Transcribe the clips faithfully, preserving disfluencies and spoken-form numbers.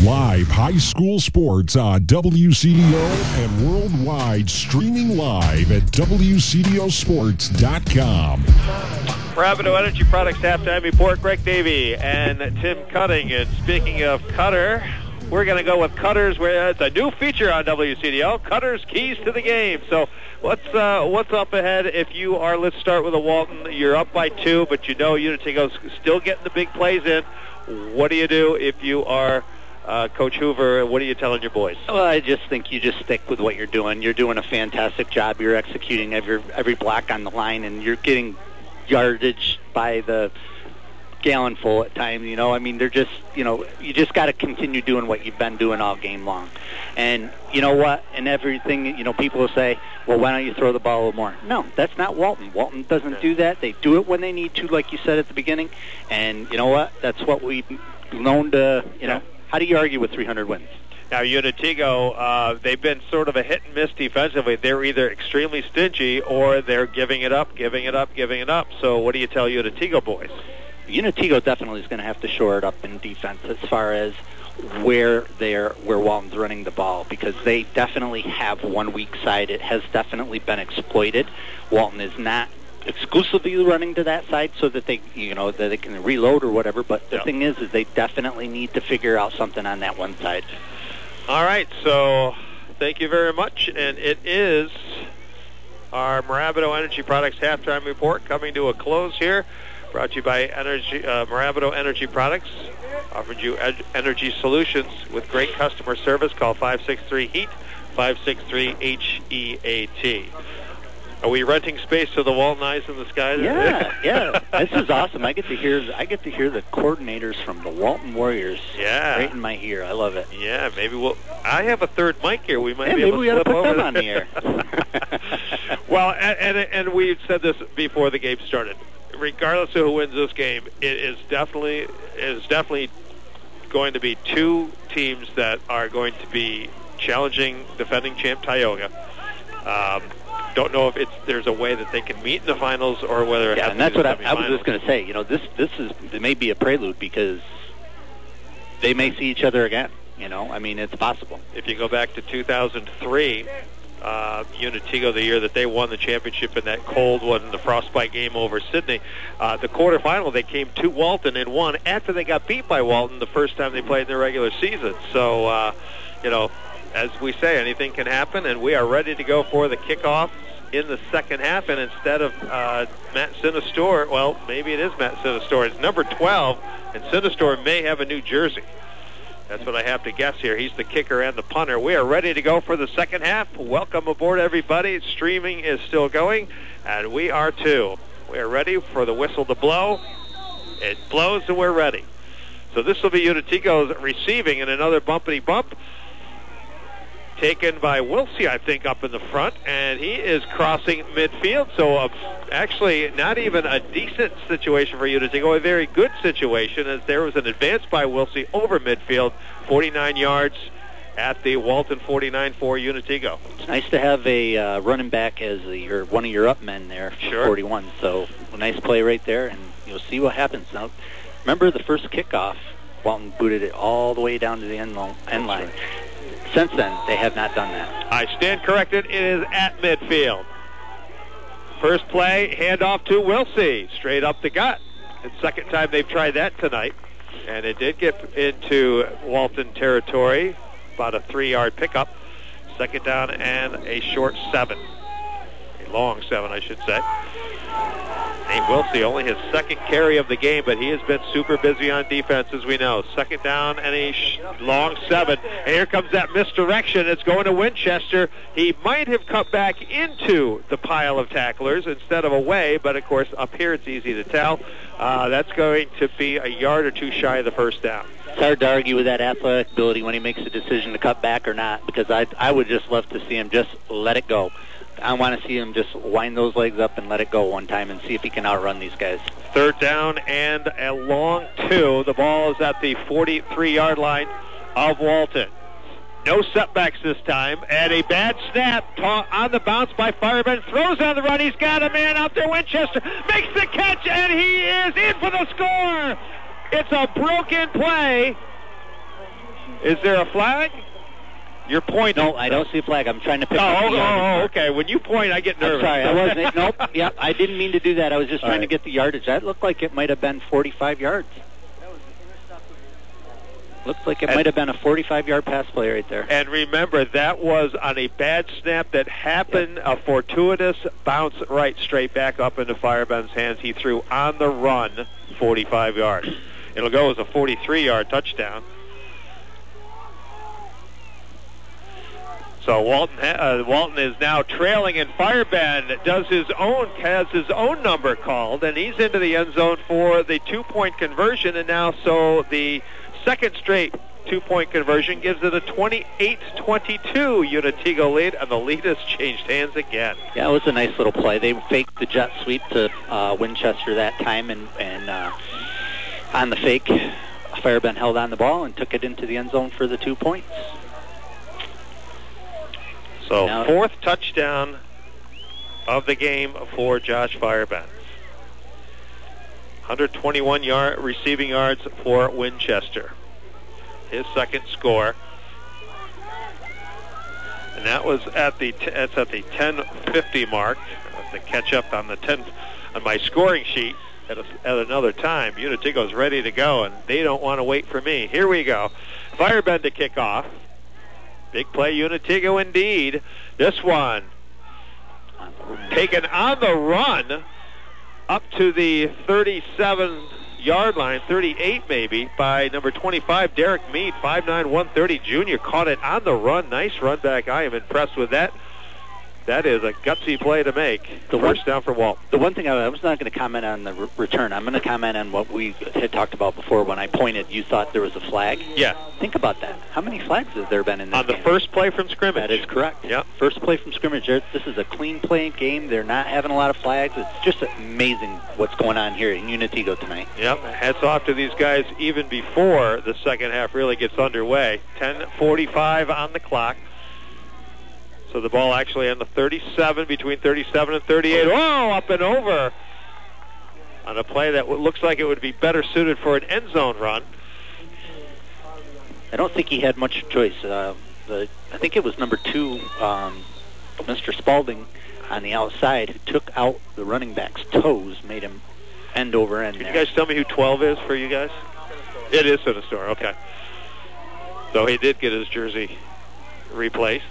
Live high school sports on W C D O and worldwide, streaming live at W C D O sports dot com. Rapido Energy Products halftime report. Greg Davey and Tim Cutting. And speaking of Cutter, we're going to go with Cutters, where it's a new feature on W C D O. Cutters, keys to the game. So what's uh, what's up ahead if you are? Let's start with a Walton. You're up by two, but you know Unitigo's still getting the big plays in. What do you do if you are uh, Coach Hoover? What are you telling your boys? Well, I just think you just stick with what you're doing. You're doing a fantastic job. You're executing every every block on the line, and you're getting yardage by the gallon full at times. You know, I mean, they're just, you know, you just got to continue doing what you've been doing all game long. And you know what? And everything, you know, people will say, well, why don't you throw the ball a little more? No, that's not Walton. Walton doesn't do that. They do it when they need to, like you said at the beginning. And you know what? That's what we've known to, you know, how do you argue with three hundred wins? Now, Unitigo, uh, they've been sort of a hit and miss defensively. They're either extremely stingy or they're giving it up, giving it up, giving it up. So what do you tell Unitigo boys? Unitigo definitely is going to have to shore it up in defense as far as where they're where Walton's running the ball, because they definitely have one weak side. It has definitely been exploited. Walton is not exclusively running to that side so that they, you know, that they can reload or whatever. But the yep. thing is, is they definitely need to figure out something on that one side. All right, so thank you very much, and it is our Marabido Energy Products halftime report coming to a close here. Brought to you by Energy, uh, Marabido Energy Products, offering you ed- energy solutions with great customer service. Call five six three HEAT, five six three H E A T. Are we renting space to the Walton Eyes in the Sky? Yeah, yeah. This is awesome. I get to hear I get to hear the coordinators from the Walton Warriors. Yeah. Right in my ear. I love it. Yeah, maybe we'll. I have a third mic here. We might yeah, be maybe able we to got to flip put over them on the air. Well, and, and and we've said this before the game started. Regardless of who wins this game, it is definitely it is definitely going to be two teams that are going to be challenging defending champ Tioga. Um, don't know if it's there's a way that they can meet in the finals or whether it yeah, has and to that's be what the I, I was just going to say. You know, this this is it may be a prelude because they may see each other again. You know, I mean, it's possible. If you go back to two thousand three, uh, Unitigo, the year that they won the championship in that cold one, the frostbite game over Sydney, uh, the quarterfinal they came to Walton and won after they got beat by Walton the first time they played in their regular season. So, uh, you know, as we say, anything can happen, and we are ready to go for the kickoff in the second half. And instead of uh, Matt Sinistore, well, maybe it is Matt Sinistore. It's number twelve, and Sinistore may have a new jersey. That's what I have to guess here. He's the kicker and the punter. We are ready to go for the second half. Welcome aboard, everybody. Streaming is still going, and we are too. We are ready for the whistle to blow. It blows, and we're ready. So this will be Unitigo's receiving, and another bumpity bump taken by Wilsey, I think, up in the front, and he is crossing midfield. So uh, actually not even a decent situation for Unitigo, a very good situation, as there was an advance by Wilsey over midfield, forty-nine yards at the Walton forty-nine for Unitigo. It's nice to have a uh, running back as a, your, one of your up men there, sure. forty-one. So a nice play right there, and you'll see what happens. Now, remember the first kickoff, Walton booted it all the way down to the end, lo- end line. Since then, they have not done that. I stand corrected. It is at midfield. First play, handoff to Wilsey. Straight up the gut. It's the second time they've tried that tonight. And it did get into Walton territory. About a three-yard pickup. Second down and a short seven. A long seven, I should say. Nate Wilsey, only his second carry of the game, but he has been super busy on defense, as we know. Second down and a sh- long seven. And here comes that misdirection. It's going to Winchester. He might have cut back into the pile of tacklers instead of away, but, of course, up here it's easy to tell. Uh, that's going to be a yard or two shy of the first down. It's hard to argue with that athletic ability when he makes a decision to cut back or not, because I, I would just love to see him just let it go. I want to see him just wind those legs up and let it go one time and see if he can outrun these guys. Third down and a long two. The ball is at the forty-three-yard line of Walton. No setbacks this time, and a bad snap ta- on the bounce by Fireman. Throws on the run. He's got a man out there. Winchester makes the catch, and he is in for the score. It's a broken play. Is there a flag? You're pointing. No, I don't see a flag. I'm trying to pick oh, up oh, the yardage oh, mark. okay. When you point, I get nervous. I'm sorry, I wasn't. Nope. Yep, I didn't mean to do that. I was just All trying right. to get the yardage. That looked like it might have been forty-five yards. Looks like it And- might have been a forty-five-yard pass play right there. And remember, that was on a bad snap that happened, a fortuitous bounce right straight back up into Fireben's hands. He threw on the run forty-five yards. It'll go as a forty-three-yard touchdown. So Walton uh, Walton is now trailing, and Fireban does his own has his own number called, and he's into the end zone for the two-point conversion. And now, so the second straight two-point conversion gives it a twenty-eight twenty-two Unitigo lead, and the lead has changed hands again. Yeah, it was a nice little play. They faked the jet sweep to uh, Winchester that time, and, and uh, on the fake, Fireban held on the ball and took it into the end zone for the two points. So Now- fourth touchdown of the game for Josh Fireban. one hundred twenty-one yard receiving yards for Winchester. His second score. And that was at the t- that's at the ten fifty mark. I have to catch up on the ten on my scoring sheet at, a, at another time. Unitigo's ready to go, and they don't want to wait for me. Here we go. Fireban to kick off. Big play, Unitigo indeed. This one taken on the run up to the thirty-seven-yard line, thirty-eight maybe, by number twenty-five, Derek Mead, five nine, one thirty junior. Caught it on the run. Nice run back. I am impressed with that. That is a gutsy play to make. The First one- down for Walton. The one thing I, I was not going to comment on the re- return. I'm going to comment on what we had talked about before when I pointed. You thought there was a flag. Yeah. Think about that. How many flags has there been in this On the game? first play from scrimmage. That is correct. Yep. First play from scrimmage. There- This is a clean play game. They're not having a lot of flags. It's just amazing what's going on here in Unitigo tonight. Yep, hats off to these guys even before the second half really gets underway. ten forty-five on the clock. So the ball actually on the thirty-seven, between thirty-seven and thirty-eight. Oh, up and over on a play that w- looks like it would be better suited for an end zone run. I don't think he had much choice. Uh, the I think it was number two, um, Mister Spalding, on the outside, who took out the running back's toes, made him end over end Can there. you guys tell me who twelve is for you guys? It is Sinistor, okay. So he did get his jersey replaced.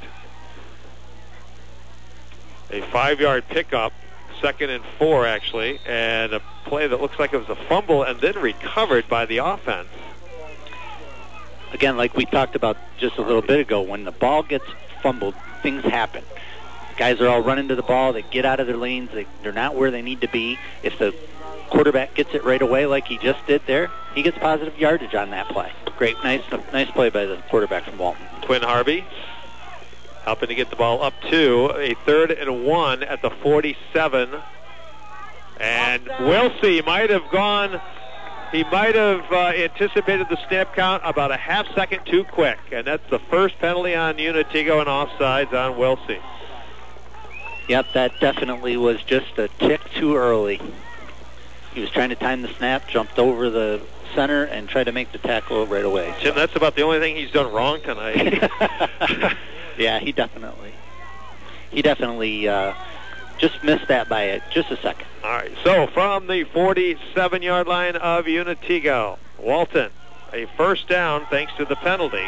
A five-yard pickup, second and four, actually, and a play that looks like it was a fumble and then recovered by the offense. Again, like we talked about just a little bit ago, when the ball gets fumbled, things happen. Guys are all running to the ball. They get out of their lanes. They, they're not where they need to be. If the quarterback gets it right away like he just did there, he gets positive yardage on that play. Great, nice nice play by the quarterback from Walton. Quinn Harvey helping to get the ball up to a third and one at the forty-seven. And Wilsey might have gone, he might have uh, anticipated the snap count about a half second too quick. And that's the first penalty on Unitigo and offsides on Wilsey. Yep, that definitely was just a tick too early. He was trying to time the snap, jumped over the center, and tried to make the tackle right away. Jim, that's about the only thing he's done wrong tonight. Yeah, he definitely, he definitely uh, just missed that by a, just a second. All right, so from the forty-seven-yard line of Unitigo, Walton, a first down thanks to the penalty.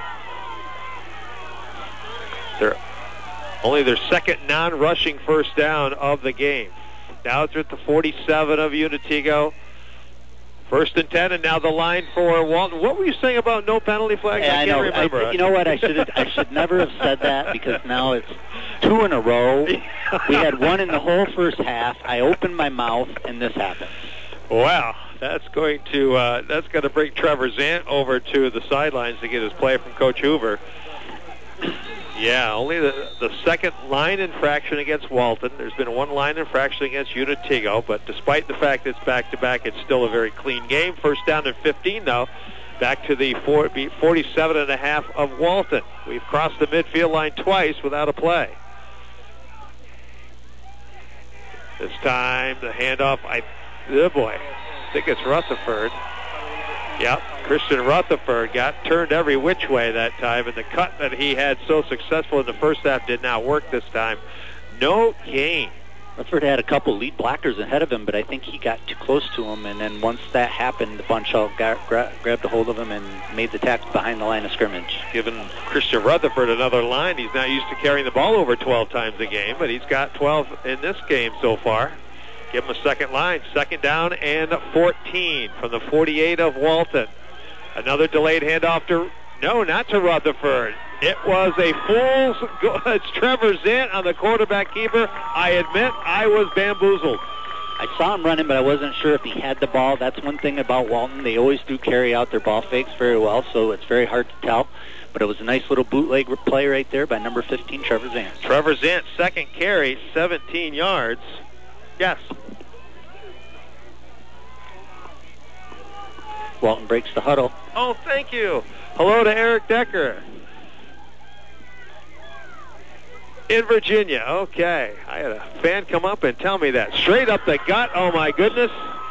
They're only their second non-rushing first down of the game. Now it's at the forty-seven of Unitigo. First and ten, and now the line for Walton. What were you saying about no penalty flags? Yeah, I I can't know. remember. I, you know what? I should I should never have said that, because now it's two in a row. We had one in the whole first half. I opened my mouth, and this happened. Wow, that's going to uh, that's going to bring Trevor Zant over to the sidelines to get his play from Coach Hoover. Yeah, only the, the second line infraction against Walton. There's been one line infraction against Unitigo, but despite the fact it's back-to-back, it's still a very clean game. First down and fifteen, though. Back to the forty-seven and a half of Walton. We've crossed the midfield line twice without a play. This time, the handoff, I, oh boy, I think it's Rutherford. Yep, Christian Rutherford got turned every which way that time, and the cut that he had so successful in the first half did not work this time. No gain. Rutherford had a couple lead blockers ahead of him, but I think he got too close to him, and then once that happened, the bunch all got, gra- grabbed a hold of him and made the tackle behind the line of scrimmage. Given Christian Rutherford another line, he's not used to carrying the ball over twelve times a game, but he's got twelve in this game so far. Give him a second line. Second down and fourteen from the forty-eight of Walton. Another delayed handoff to, no, not to Rutherford. It was a fool's go- It's Trevor Zant on the quarterback keeper. I admit I was bamboozled. I saw him running, but I wasn't sure if he had the ball. That's one thing about Walton. They always do carry out their ball fakes very well, so it's very hard to tell. But it was a nice little bootleg play right there by number fifteen, Trevor Zant. Trevor Zant, second carry, seventeen yards. Yes. Walton breaks the huddle. Oh, thank you. Hello to Eric Decker. In Virginia, okay. I had a fan come up and tell me that. Straight up the gut, oh my goodness.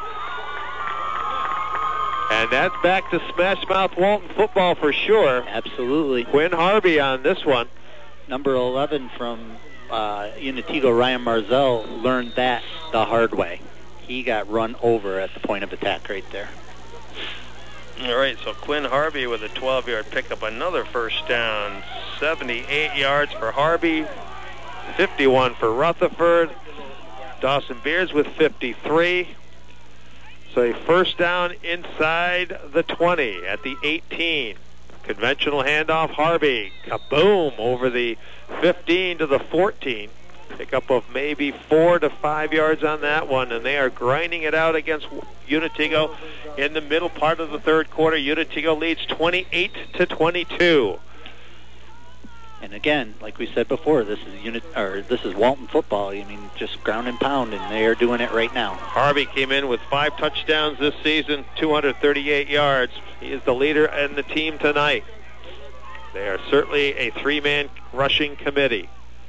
And that's back to Smash Mouth Walton football for sure. Absolutely. Quinn Harvey on this one. Number eleven from uh, Unitigo, Ryan Marzell, learned that the hard way. He got run over at the point of attack right there. All right, so Quinn Harvey with a twelve-yard pickup, another first down, seventy-eight yards for Harvey, fifty-one for Rutherford. Dawson Beers with fifty-three. So a first down inside the twenty at the eighteen. Conventional handoff, Harvey. Kaboom over the fifteen to the fourteen. Pickup of maybe four to five yards on that one, and they are grinding it out against Unitigo in the middle part of the third quarter. Unitigo leads twenty-eight to twenty-two. And again, like we said before, this is unit or this is Walton football. I mean, just ground and pound, and they are doing it right now. Harvey came in with five touchdowns this season, two hundred thirty-eight yards. He is the leader in the team tonight. They are certainly a three-man rushing committee.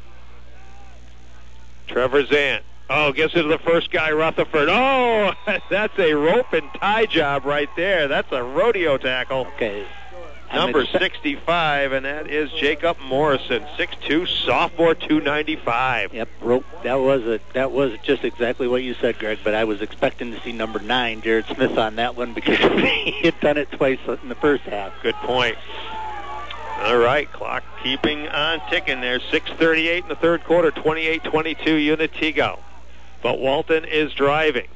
Trevor Zant. Oh, gets into the first guy, Rutherford. Oh, that's a rope and tie job right there. That's a rodeo tackle. Okay. Number sixty-five, and that is Jacob Morrison, six two, sophomore, two ninety-five. Yep, rope. That was a that was just exactly what you said, Greg. But I was expecting to see number nine, Jared Smith, on that one because he had done it twice in the first half. Good point. All right, clock keeping on ticking there. six thirty-eight in the third quarter, twenty-eight twenty-two Unitigo. But Walton is driving.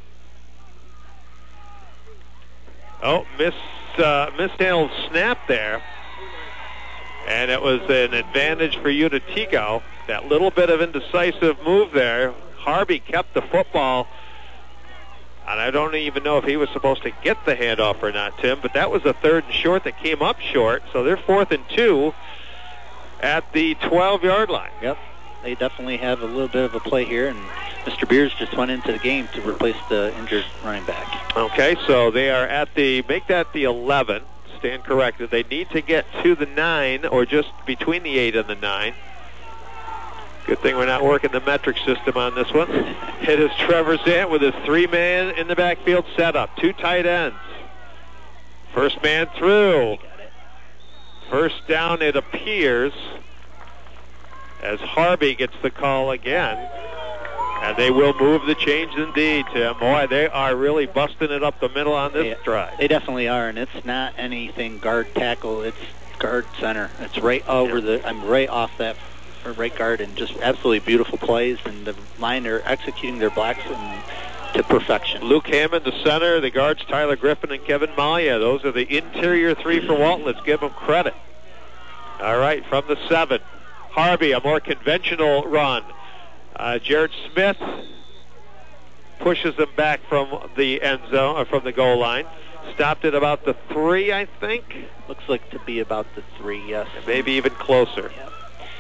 Oh, miss, uh, mishandled snap there. And it was an advantage for Unitigo. That little bit of indecisive move there. Harvey kept the football. And I don't even know if he was supposed to get the handoff or not, Tim, but that was a third and short that came up short. So they're fourth and two at the twelve-yard line. Yep, they definitely have a little bit of a play here, and Mister Beers just went into the game to replace the injured running back. Okay, so they are at the, make that the eleven. Stand corrected. They need to get to the nine or just between the eight and the nine. Good thing we're not working the metric system on this one. It is Trevor Zant with his three-man in the backfield setup. Two tight ends. First man through. First down, it appears, as Harvey gets the call again. And they will move the chains indeed, Tim. Boy, they are really busting it up the middle on this they, drive. They definitely are, and it's not anything guard tackle. It's guard center. It's right over the, I'm right off that right guard, and just absolutely beautiful plays, and the line are executing their blacks and to perfection. Luke Hammond, the center, the guards Tyler Griffin and Kevin Malia. Those are the interior three for Walton. Let's give them credit. All right, from the seven, Harvey, a more conventional run. Uh, Jared Smith pushes them back from the end zone, or from the goal line. Stopped at about the three, I think. Looks like to be about the three, yes. Maybe even closer. Yep.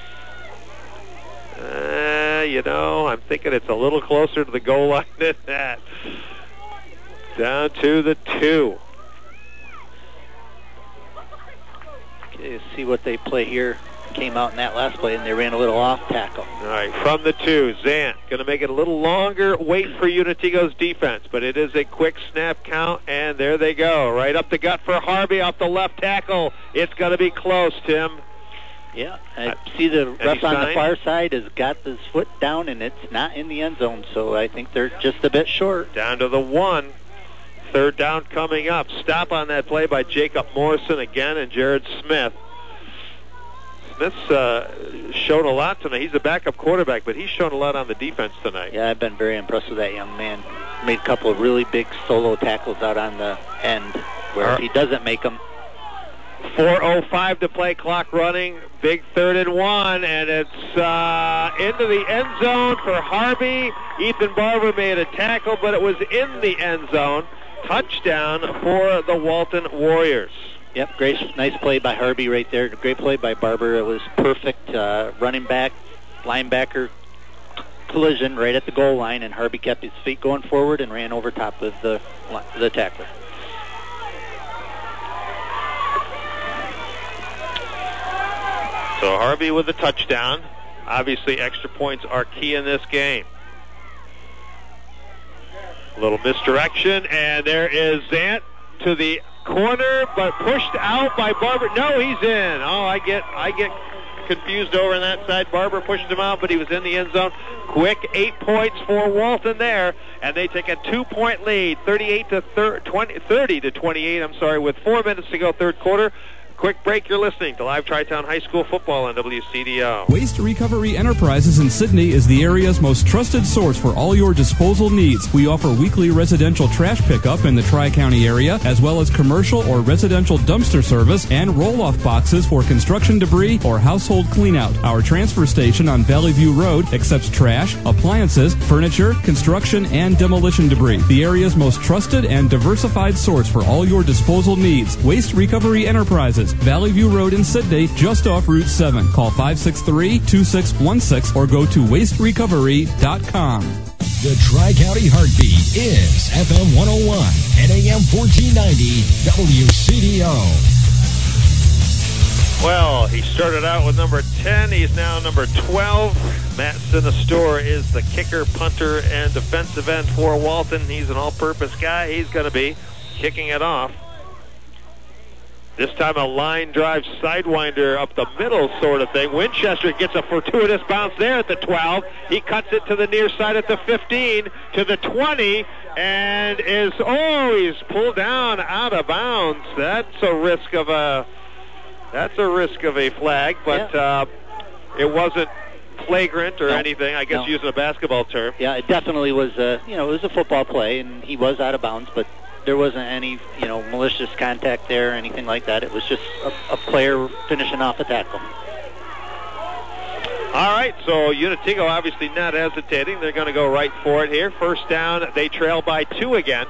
Uh, you know, I'm thinking it's a little closer to the goal line than that. Down to the two. Okay, let's see what they play here. came out in that last play, and they ran a little off tackle. All right, from the two, Zant going to make it a little longer wait for Unatigo's defense, but it is a quick snap count, and there they go. Right up the gut for Harvey off the left tackle. It's going to be close, Tim. Yeah, I see the ref on the far side has got his foot down, and it's not in the end zone, so I think they're just a bit short. Down to the one. Third down coming up. Stop on that play by Jacob Morrison again and Jared Smith. Smith's uh, shown a lot tonight. He's a backup quarterback, but he's shown a lot on the defense tonight. Yeah, I've been very impressed with that young man. Made a couple of really big solo tackles out on the end where right. If he doesn't make them. four oh five to play, clock running. Big third and one, and it's uh, into the end zone for Harvey. Ethan Barber made a tackle, but it was in the end zone. Touchdown for the Walton Warriors. Yep, great, nice play by Harvey right there. Great play by Barber. It was perfect uh, running back, linebacker collision right at the goal line, and Harvey kept his feet going forward and ran over top of the the tackler. So Harvey with a touchdown. Obviously, extra points are key in this game. A little misdirection, and there is Zant to the corner, but pushed out by Barber. No, he's in. Oh, I get, I get confused over on that side. Barber pushed him out, but he was in the end zone. Quick eight points for Walton there, and they take a two-point lead, thirty-eight to twenty, thirty to twenty-eight. I'm sorry, with four minutes to go, third quarter. Quick break, you're listening to Live Tri-Town High School football on W C D O. Waste Recovery Enterprises in Sidney is the area's most trusted source for all your disposal needs. We offer weekly residential trash pickup in the Tri-County area, as well as commercial or residential dumpster service and roll-off boxes for construction debris or household cleanout. Our transfer station on Valley View Road accepts trash, appliances, furniture, construction, and demolition debris. The area's most trusted and diversified source for all your disposal needs. Waste Recovery Enterprises, Valley View Road in Sidney, just off Route seven. Call five six three, two six one six or go to waste recovery dot com. The Tri-County Heartbeat is F M one oh one and A M fourteen ninety W C D O. Well, he started out with number ten. He's now number twelve. Matt Sinistore is the kicker, punter, and defensive end for Walton. He's an all-purpose guy. He's going to be kicking it off. This time a line drive sidewinder up the middle sort of thing. Winchester gets a fortuitous bounce there at the twelve. He cuts it to the near side at the fifteen, to the twenty, and is, oh, he's pulled down out of bounds. That's a risk of a, that's a risk of a flag, but yeah. uh, it wasn't flagrant or no, anything, I guess no. using a basketball term. Yeah, it definitely was a, you know, it was a football play, and he was out of bounds, but there wasn't any, you know, malicious contact there or anything like that. It was just a, a player finishing off a tackle. All right, so Unatigo obviously not hesitating. They're going to go right for it here. First down, they trail by two again.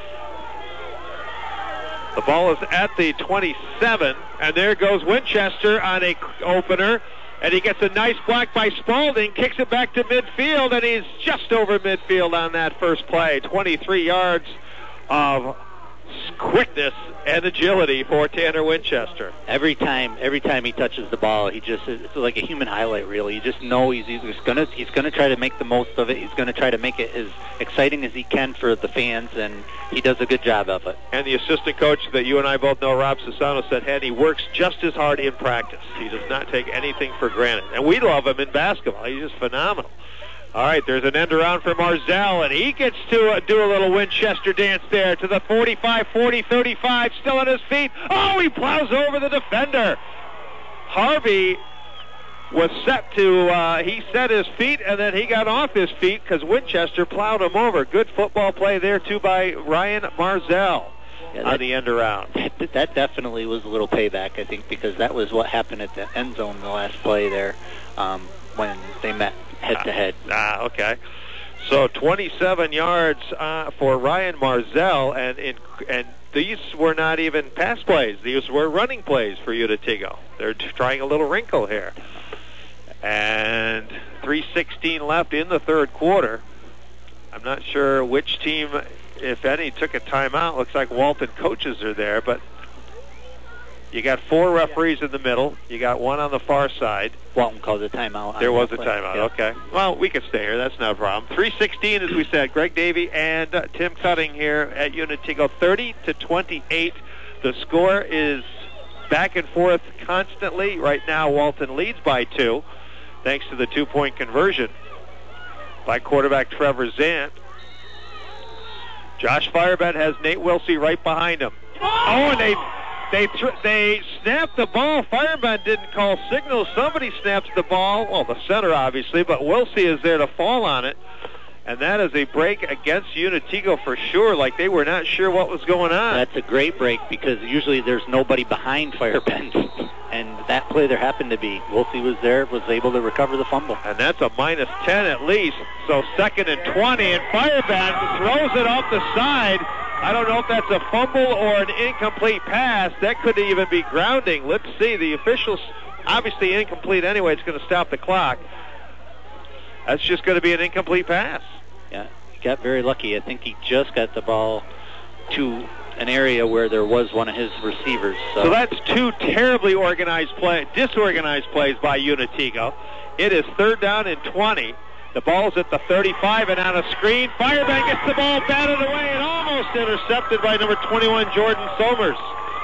The ball is at the twenty-seven, and there goes Winchester on a opener, and he gets a nice block by Spaulding, kicks it back to midfield, and he's just over midfield on that first play. twenty-three yards of quickness and agility for Tanner Winchester. Every time, every time he touches the ball, he just, it's like a human highlight reel. You just know he's, he's gonna he's gonna try to make the most of it. He's gonna try to make it as exciting as he can for the fans, and he does a good job of it. And the assistant coach that you and I both know, Rob Sassano, said, "Hey, he works just as hard in practice. He does not take anything for granted." And we love him in basketball. He's just phenomenal. All right, there's an end around for Marzell, and he gets to uh, do a little Winchester dance there to the forty-five, forty, thirty-five, still on his feet. Oh, he plows over the defender. Harvey was set to, uh, he set his feet, and then he got off his feet because Winchester plowed him over. Good football play there, too, by Ryan Marzell yeah, that, on the end around. That, that definitely was a little payback, I think, because that was what happened at the end zone in the last play there um, when they met head-to-head. Ah, ah, okay. So twenty-seven yards uh, for Ryan Marzell, and in, and these were not even pass plays. These were running plays for Unatigo. They're trying a little wrinkle here. And three sixteen left in the third quarter. I'm not sure which team, if any, took a timeout. Looks like Walton coaches are there, but You got four referees in the middle. You got one on the far side. Walton called a timeout. There was a play. timeout. Yeah. Okay. Well, we could stay here. That's not a problem. three sixteen, as we said. Greg Davey and uh, Tim Cutting here at Unitigo. thirty to twenty-eight. The score is back and forth constantly. Right now, Walton leads by two, thanks to the two-point conversion by quarterback Trevor Zant. Josh Firebend has Nate Wilsey right behind him. Oh, and they they th- they snapped the ball. Firebend didn't call signals. Somebody snaps the ball. Well, the center, obviously, but Wilsey is there to fall on it. And that is a break against Unitigo for sure, like they were not sure what was going on. That's a great break because usually there's nobody behind Firebend. And that play there happened to be. Wilsey was there, was able to recover the fumble. And that's a minus ten at least. So second and twenty, and Firebend throws it off the side. I don't know if that's a fumble or an incomplete pass. That could even be grounding. Let's see. The officials, obviously incomplete anyway. It's going to stop the clock. That's just going to be an incomplete pass. Yeah, he got very lucky. I think he just got the ball to an area where there was one of his receivers. So, so that's two terribly organized play, disorganized plays by Unitigo. It is third down and twenty. The ball's at the thirty-five and on a screen. Firebend gets the ball batted away and almost intercepted by number twenty-one, Jordan Somers.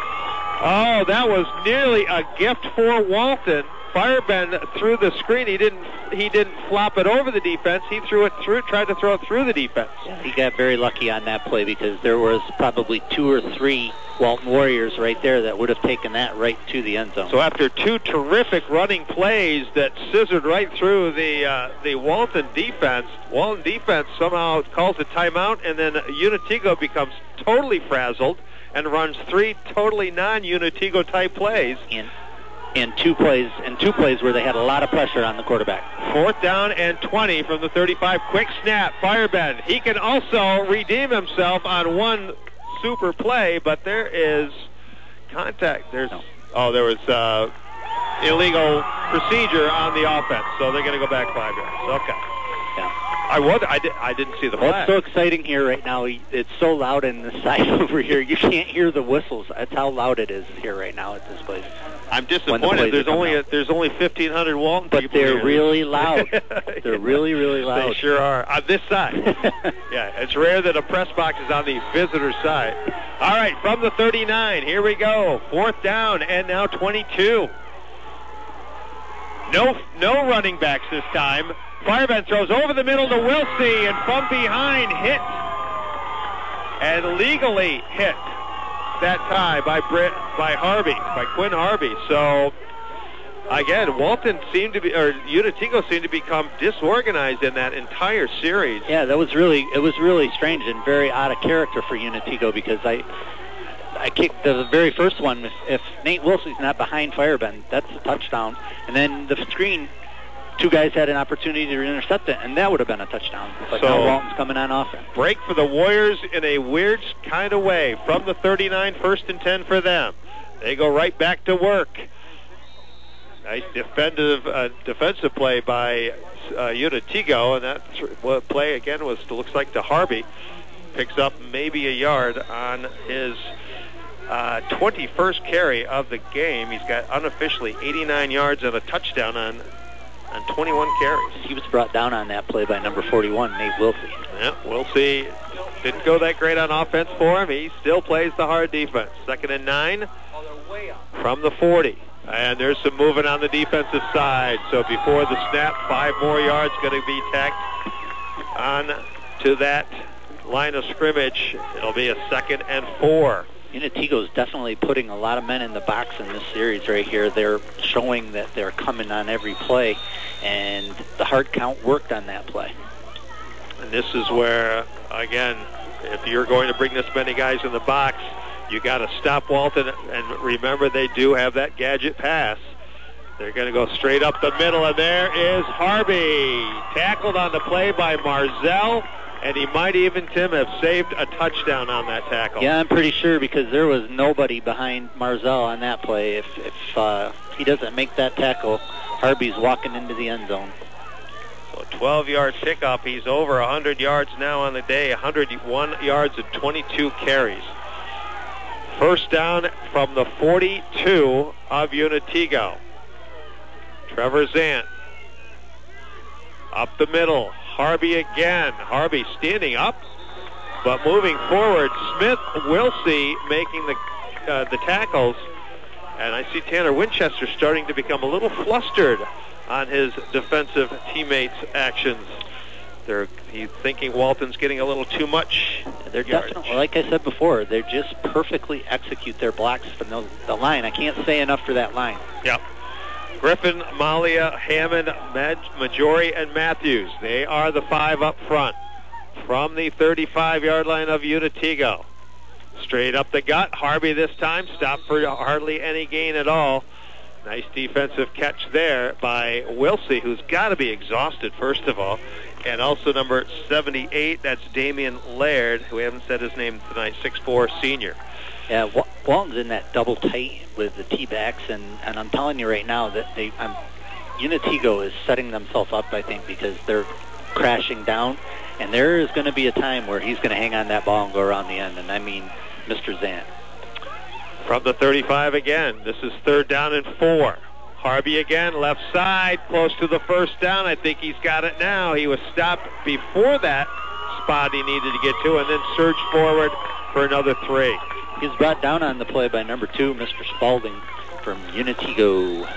Oh, that was nearly a gift for Walton. Firebend threw the screen. He didn't. He didn't flop it over the defense. He threw it through. Tried to throw it through the defense. Yeah, he got very lucky on that play because there was probably two or three Walton Warriors right there that would have taken that right to the end zone. So after two terrific running plays that scissored right through the uh, the Walton defense, Walton defense somehow calls a timeout, and then Unitigo becomes totally frazzled and runs three totally non-Unitigo type plays. In in two plays, in two plays where they had a lot of pressure on the quarterback. Fourth down and twenty from the thirty-five. Quick snap, Firebend. He can also redeem himself on one super play, but there is contact. There's no. oh, there was uh, illegal procedure on the offense, so they're going to go back five yards. Okay. Yeah. I was. I did. I didn't see the flag. What's so exciting here right now? It's so loud in the side over here. You can't hear the whistles. That's how loud it is here right now at this place. I'm disappointed. The there's only a, there's only fifteen hundred Walton but people they're here. really loud. They're really, really loud. They sure are. On this side. Yeah, it's rare that a press box is on the visitor side. All right, from the thirty-nine, here we go. Fourth down and now twenty-two. No, no running backs this time. Firebend throws over the middle to Wilsey, and from behind hit, and legally hit that time by Britt, by Harvey, by Quinn Harvey. So again, Walton seemed to be, or Unitigo seemed to become disorganized in that entire series. Yeah, that was really, it was really strange and very out of character for Unitigo because I, I kicked the very first one. If, if Nate Wilsey's not behind Firebend, that's a touchdown. And then the screen, two guys had an opportunity to intercept it, and that would have been a touchdown. But so, now Walton's coming on offense. Break for the Warriors in a weird kind of way. From the thirty-nine, first and ten for them. They go right back to work. Nice defensive uh, defensive play by uh, Unitigo, and that th- play again was looks like to Harvey. Picks up maybe a yard on his uh, twenty-first carry of the game. He's got unofficially eighty-nine yards and a touchdown on on twenty-one carries. He was brought down on that play by number forty-one, Nate Wilsey. Yeah, Wilsey didn't go that great on offense for him. He still plays the hard defense. Second and nine from the forty. And there's some movement on the defensive side. So before the snap, five more yards going to be tacked on to that line of scrimmage. It'll be a second and four. Unitigo's definitely putting a lot of men in the box in this series right here. They're showing that they're coming on every play, and the hard count worked on that play. And this is where, again, if you're going to bring this many guys in the box, you got to stop Walton, and remember they do have that gadget pass. They're going to go straight up the middle, and there is Harvey, tackled on the play by Marzell. And he might even, Tim, have saved a touchdown on that tackle. Yeah, I'm pretty sure because there was nobody behind Marzell on that play. If, if uh, he doesn't make that tackle, Harvey's walking into the end zone. So twelve-yard pickup. He's over one hundred yards now on the day, one hundred one yards and twenty-two carries. First down from the forty-two of Unitigo. Trevor Zant up the middle. Harvey again. Harvey standing up, but moving forward. Smith, Wilsey making the uh, the tackles. And I see Tanner Winchester starting to become a little flustered on his defensive teammates' actions. They're he's thinking Walton's getting a little too much. They're yardage. definitely, like I said before, they just perfectly execute their blocks from the, the line. I can't say enough for that line. Yep. Griffin, Malia, Hammond, Majori, and Matthews. They are the five up front from the thirty-five-yard line of Unitigo. Straight up the gut. Harvey this time stopped for hardly any gain at all. Nice defensive catch there by Wilsey, who's got to be exhausted, first of all. And also number seventy-eight, that's Damian Laird, who we haven't said his name tonight, six foot four senior. Yeah, Walton's in that double tight with the T-backs, and, and I'm telling you right now that they, I'm, Unitigo is setting themselves up, I think, because they're crashing down, and there is going to be a time where he's going to hang on that ball and go around the end, and I mean Mister Zant. From the thirty-five again, this is third down and four. Harvey again, left side, close to the first down. I think he's got it now. He was stopped before that spot he needed to get to, and then surged forward for another three. He's brought down on the play by number two, Mister Spalding from Unitigo.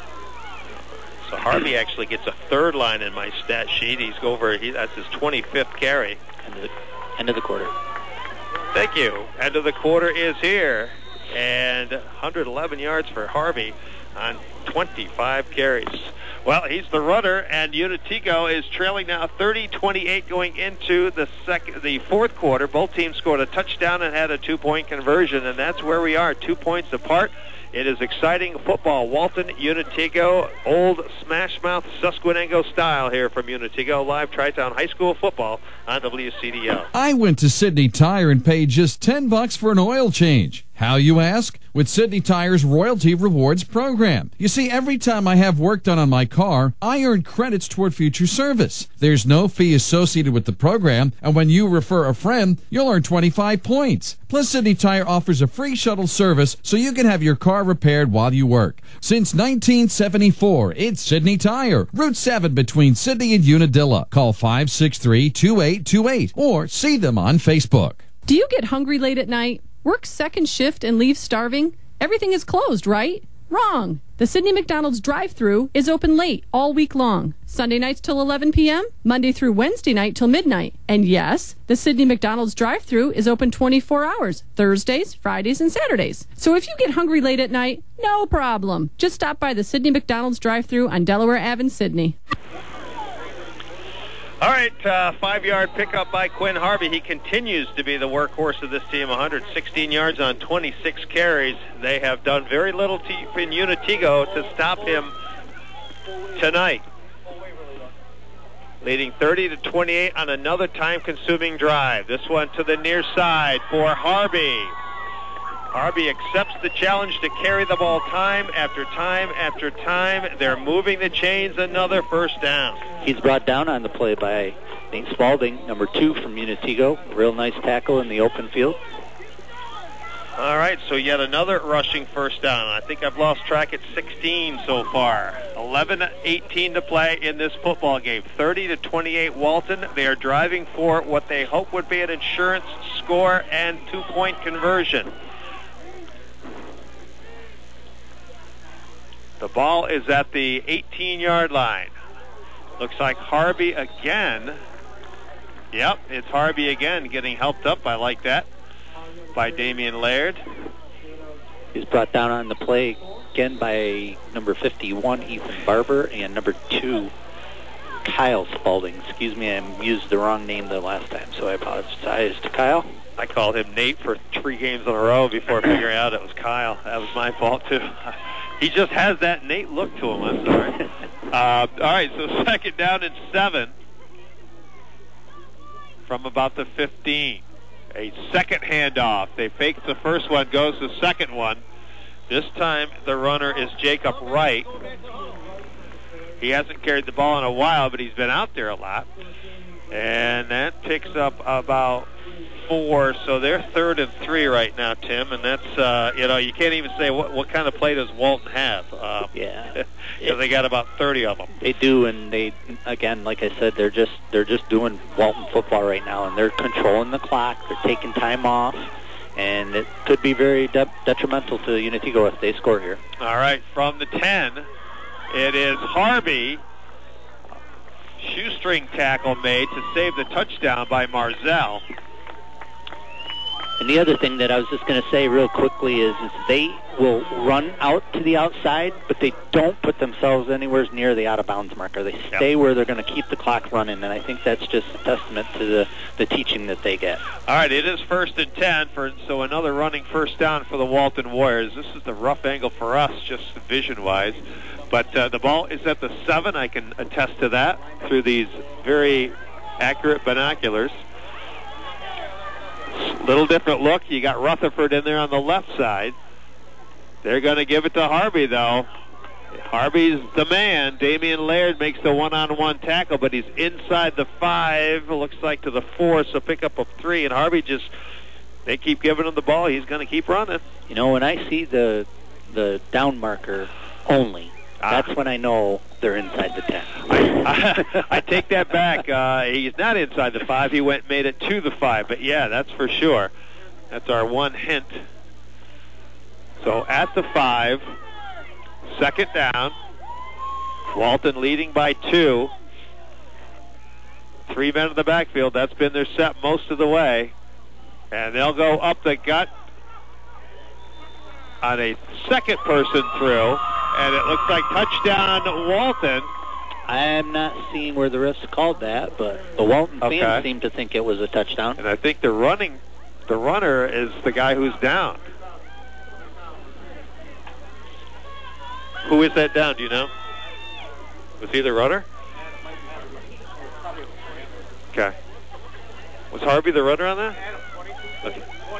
So Harvey actually gets a third line in my stat sheet. He's over. He, that's his twenty-fifth carry. End of the, end of the quarter. Thank you. End of the quarter is here, and one hundred eleven yards for Harvey on twenty-five carries. Well, he's the runner, and Unitigo is trailing now thirty twenty-eight going into the second, the fourth quarter. Both teams scored a touchdown and had a two-point conversion, and that's where we are, two points apart. It is exciting football. Walton, Unitigo, old Smash Mouth Susquehanna style here from Unitigo, live Tri-Town High School football on W C D O. I went to Sydney Tire and paid just ten bucks for an oil change. How, you ask? With Sydney Tire's Royalty Rewards program. You see, every time I have work done on my car, I earn credits toward future service. There's no fee associated with the program, and when you refer a friend, you'll earn twenty-five points. Plus, Sydney Tire offers a free shuttle service so you can have your car repaired while you work. Since nineteen seventy-four, it's Sydney Tire, Route seven between Sydney and Unadilla. Call five six three, two eight two eight or see them on Facebook. Do you get hungry late at night? Work second shift and leave starving? Everything is closed, right? Wrong. The Sydney McDonald's drive-thru is open late all week long. Sunday nights till eleven p.m., Monday through Wednesday night till midnight. And yes, the Sydney McDonald's drive-thru is open twenty-four hours, Thursdays, Fridays, and Saturdays. So if you get hungry late at night, no problem. Just stop by the Sydney McDonald's drive-thru on Delaware Avenue in Sydney. All right, uh, five-yard pickup by Quinn Harvey. He continues to be the workhorse of this team, one hundred sixteen yards on twenty-six carries. They have done very little to, in Unitigo to stop him tonight. Leading thirty to twenty-eight on another time-consuming drive. This one to the near side for Harvey. Harvey accepts the challenge to carry the ball time after time after time. They're moving the chains, another first down. He's brought down on the play by Nate Spalding, number two from Unitigo. Real nice tackle in the open field. All right, so yet another rushing first down. I think I've lost track at sixteen so far. eleven eighteen to play in this football game. thirty to twenty-eight Walton. They are driving for what they hope would be an insurance score and two-point conversion. The ball is at the eighteen-yard line. Looks like Harvey again. Yep, it's Harvey again getting helped up. I like that. By Damian Laird. He's brought down on the play again by number fifty-one, Ethan Barber, and number two, Kyle Spalding. Excuse me, I used the wrong name the last time, so I apologize to Kyle. I called him Nate for three games in a row before figuring out it was Kyle. That was my fault, too. He just has that Nate look to him. I'm sorry. uh, all right, so second down and seven from about the fifteen. A second handoff. They fake the first one, goes the second one. This time the runner is Jacob Wright. He hasn't carried the ball in a while, but he's been out there a lot. And that picks up about four, so they're third and three right now, Tim, and that's, uh, you know, you can't even say what, what kind of play does Walton have. Um, yeah. Because they got about thirty of them. They do, and they, again, like I said, they're just they're just doing Walton football right now, and they're controlling the clock. They're taking time off, and it could be very de- detrimental to Unitigo if they score here. All right, from the ten, it is Harvey. Shoestring tackle made to save the touchdown by Marzell. And the other thing that I was just going to say real quickly is, is they will run out to the outside, but they don't put themselves anywhere near the out-of-bounds marker. They stay yep. where they're going to keep the clock running, and I think that's just a testament to the, the teaching that they get. All right, it is first and ten, for so another running first down for the Walton Warriors. This is the rough angle for us, just vision-wise. But uh, the ball is at the seven. I can attest to that through these very accurate binoculars. Little different look. You got Rutherford in there on the left side. They're going to give it to Harvey, though. Harvey's the man. Damian Laird makes the one-on-one tackle, but he's inside the five. Looks like to the four, so pick up of three. And Harvey just, they keep giving him the ball. He's going to keep running. You know, when I see the the down marker only, that's when I know they're inside the ten. I, I, I take that back. Uh, he's not inside the five. He went made it to the five. But, yeah, that's for sure. That's our one hint. So at the five, second down. Walton leading by two. Three men in the backfield. That's been their set most of the way. And they'll go up the gut on a second person through. And it looks like touchdown Walton. I am not seeing where the refs called that, but the Walton okay. fans seem to think it was a touchdown. And I think the running, the runner is the guy who's down. Who is that down? Do you know? Was he the runner? Okay. Was Harvey the runner on that? Okay.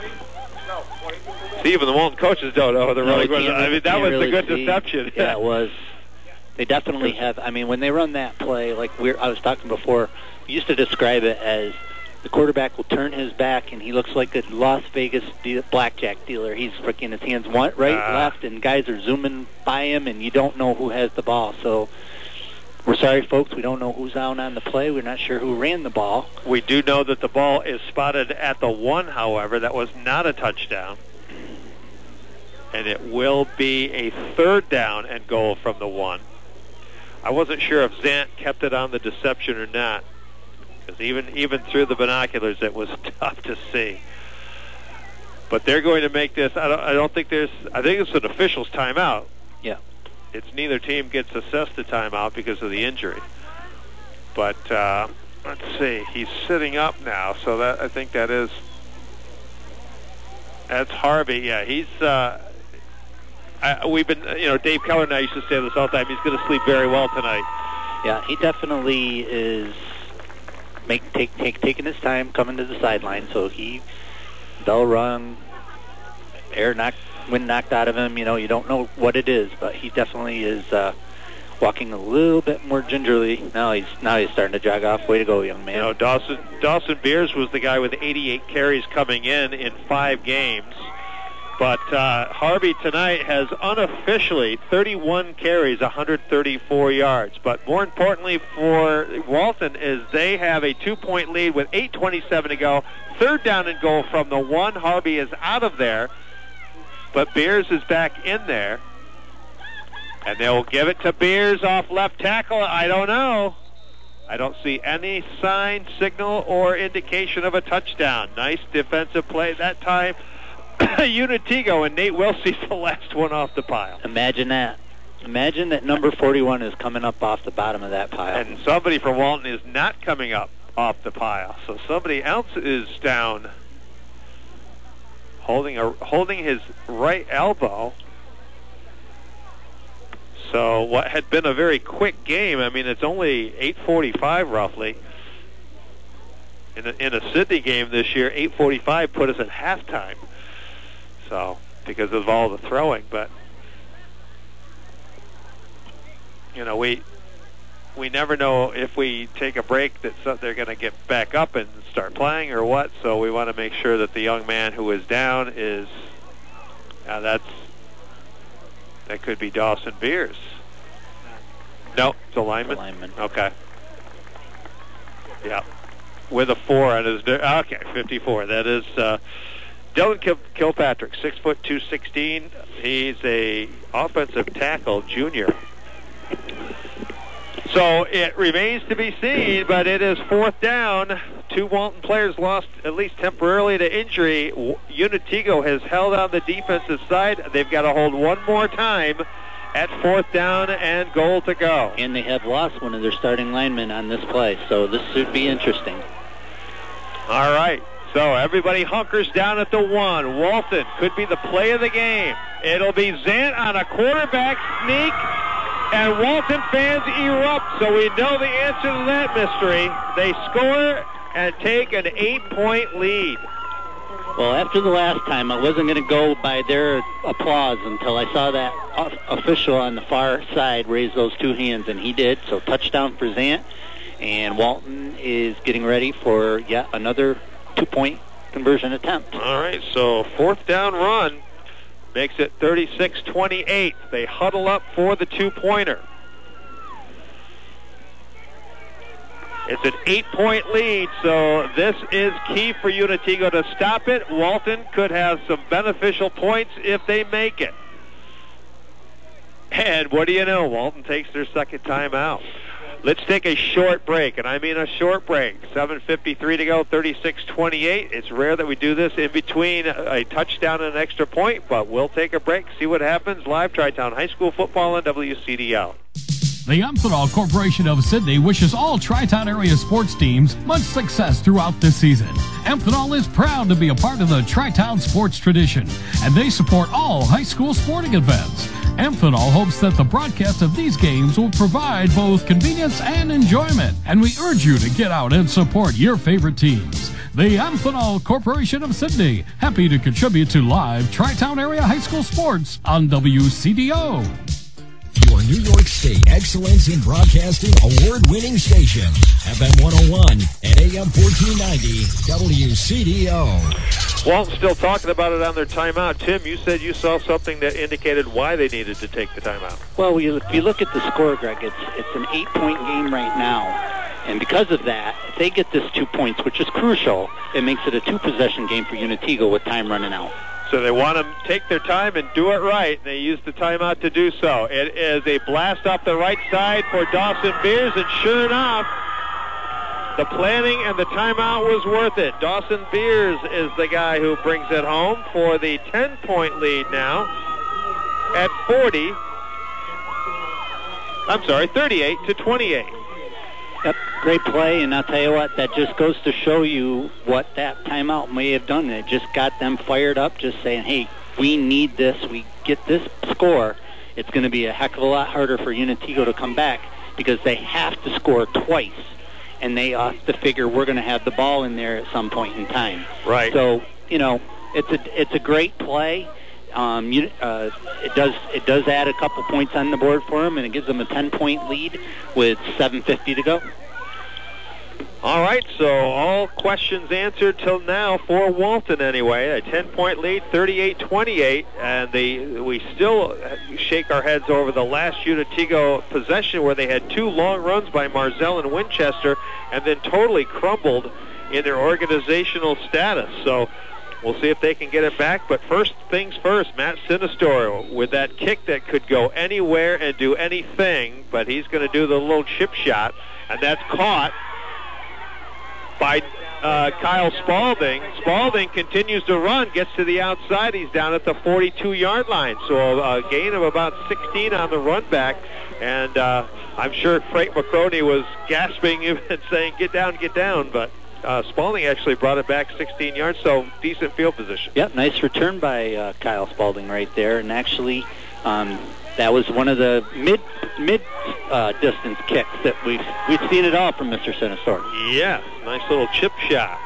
See, even the Walton coaches don't know the no, running. Really, I mean, that was really a good see. deception. Yeah, it was. They definitely have. I mean, when they run that play, like we're, I was talking before, we used to describe it as the quarterback will turn his back and he looks like a Las Vegas de- blackjack dealer. He's freaking his hands one, right, uh, left, and guys are zooming by him, and you don't know who has the ball. So we're sorry, folks. We don't know who's out on the play. We're not sure who ran the ball. We do know that the ball is spotted at the one, however. That was not a touchdown. And it will be a third down and goal from the one. I wasn't sure if Zant kept it on the deception or not, because even even through the binoculars, it was tough to see. But they're going to make this. I don't. I don't think there's. I think it's an official's timeout. Yeah. It's neither team gets assessed a timeout because of the injury. But uh, let's see. He's sitting up now, so that I think that is. That's Harvey. Yeah, he's. Uh, I, we've been, you know, Dave Keller and I used to say this all the time. He's going to sleep very well tonight. Yeah, he definitely is make take take taking his time coming to the sideline. So he bell rung, air knocked, wind knocked out of him. You know, you don't know what it is, but he definitely is uh, walking a little bit more gingerly. Now he's now he's starting to jog off. Way to go, young man. You know, Dawson Dawson Beers was the guy with eighty-eight carries coming in in five games. But uh, Harvey tonight has unofficially thirty-one carries, one hundred thirty-four yards. But more importantly for Walton is they have a two-point lead with eight twenty-seven to go. Third down and goal from the one. Harvey is out of there, but Beers is back in there. And they'll give it to Beers off left tackle. I don't know. I don't see any sign, signal, or indication of a touchdown. Nice defensive play that time. Unitigo, and Nate Wilsey's the last one off the pile. Imagine that. Imagine that number forty-one is coming up off the bottom of that pile. And somebody from Walton is not coming up off the pile. So somebody else is down holding a holding his right elbow. So what had been a very quick game, I mean, it's only eight forty-five roughly. In a, in a Sydney game this year, eight forty-five put us at halftime. So, because of all the throwing, but, you know, we, we never know if we take a break that so they're going to get back up and start playing or what. So we want to make sure that the young man who is down is uh, that's that could be Dawson Beers. No, it's a lineman. lineman. Okay. Yeah, with a four on his. Okay, fifty-four. That is uh, Dylan Kil- Kilpatrick, six foot two sixteen. He's a offensive tackle, junior. So it remains to be seen, but it is fourth down. Two Walton players lost at least temporarily to injury. Unitigo has held on the defensive side. They've got to hold one more time at fourth down and goal to go. And they have lost one of their starting linemen on this play, so this should be interesting. All right, so everybody hunkers down at the one. Walton could be the play of the game. It'll be Zant on a quarterback sneak, and Walton fans erupt, so we know the answer to that mystery. They score and take an eight-point lead. Well, after the last time, I wasn't going to go by their applause until I saw that official on the far side raise those two hands, and he did. So touchdown for Zant, and Walton is getting ready for yet another two-point conversion attempt. All right, so fourth down run makes it thirty-six twenty-eight. They huddle up for the two-pointer. It's an eight-point lead, so this is key for Unitigo to stop it. Walton could have some beneficial points if they make it. And what do you know? Walton takes their second time out. Let's take a short break, and I mean a short break. seven fifty-three to go, thirty-six twenty-eight. It's rare that we do this in between a touchdown and an extra point, but we'll take a break, see what happens. Live Tri-Town High School football on W C D L. The Amphenol Corporation of Sydney wishes all Tri-Town area sports teams much success throughout this season. Amphenol is proud to be a part of the Tri-Town sports tradition, and they support all high school sporting events. Amphenol hopes that the broadcast of these games will provide both convenience and enjoyment, and we urge you to get out and support your favorite teams. The Amphenol Corporation of Sydney, happy to contribute to live Tri-Town area high school sports on W C D O. Your New York State Excellence in Broadcasting award-winning station, F M one oh one and A M fourteen ninety, W C D O. Walton's still talking about it on their timeout. Tim, you said you saw something that indicated why they needed to take the timeout. Well, we, if you look at the score, Greg, it's, it's an eight-point game right now. And because of that, if they get this two points, which is crucial, it makes it a two-possession game for Unitigo with time running out. So they want to take their time and do it right. They use the timeout to do so. It is a blast off the right side for Dawson Beers, and sure enough, the planning and the timeout was worth it. Dawson Beers is the guy who brings it home for the ten-point lead now at forty. I'm sorry, thirty-eight to twenty-eight. Yep, great play, and I'll tell you what, that just goes to show you what that timeout may have done. It just got them fired up, just saying, hey, we need this. We get this score. It's going to be a heck of a lot harder for Unitigo to come back because they have to score twice, and they have to figure we're going to have the ball in there at some point in time. Right. So, you know, it's a it's a great play. Um, you, uh, it does it does add a couple points on the board for them, and it gives them a ten-point lead with seven fifty to go. All right, so all questions answered till now for Walton anyway. A ten-point lead, thirty-eight twenty-eight, and they, we still shake our heads over the last Unitigo possession where they had two long runs by Marzell and Winchester and then totally crumbled in their organizational status. So we'll see if they can get it back. But first things first, Matt Sinistore with that kick that could go anywhere and do anything, but he's going to do the little chip shot, and that's caught by uh, Kyle Spalding. Spalding continues to run, gets to the outside. He's down at the forty-two-yard line. So a, a gain of about sixteen on the run back. And uh, I'm sure Frank McCroney was gasping and saying, get down, get down. But uh, Spalding actually brought it back sixteen yards, so decent field position. Yep, nice return by uh, Kyle Spalding right there. And actually, um, that was one of the mid mid uh, distance kicks that we've we've seen it all from Mister Sinistore. Yeah, nice little chip shot.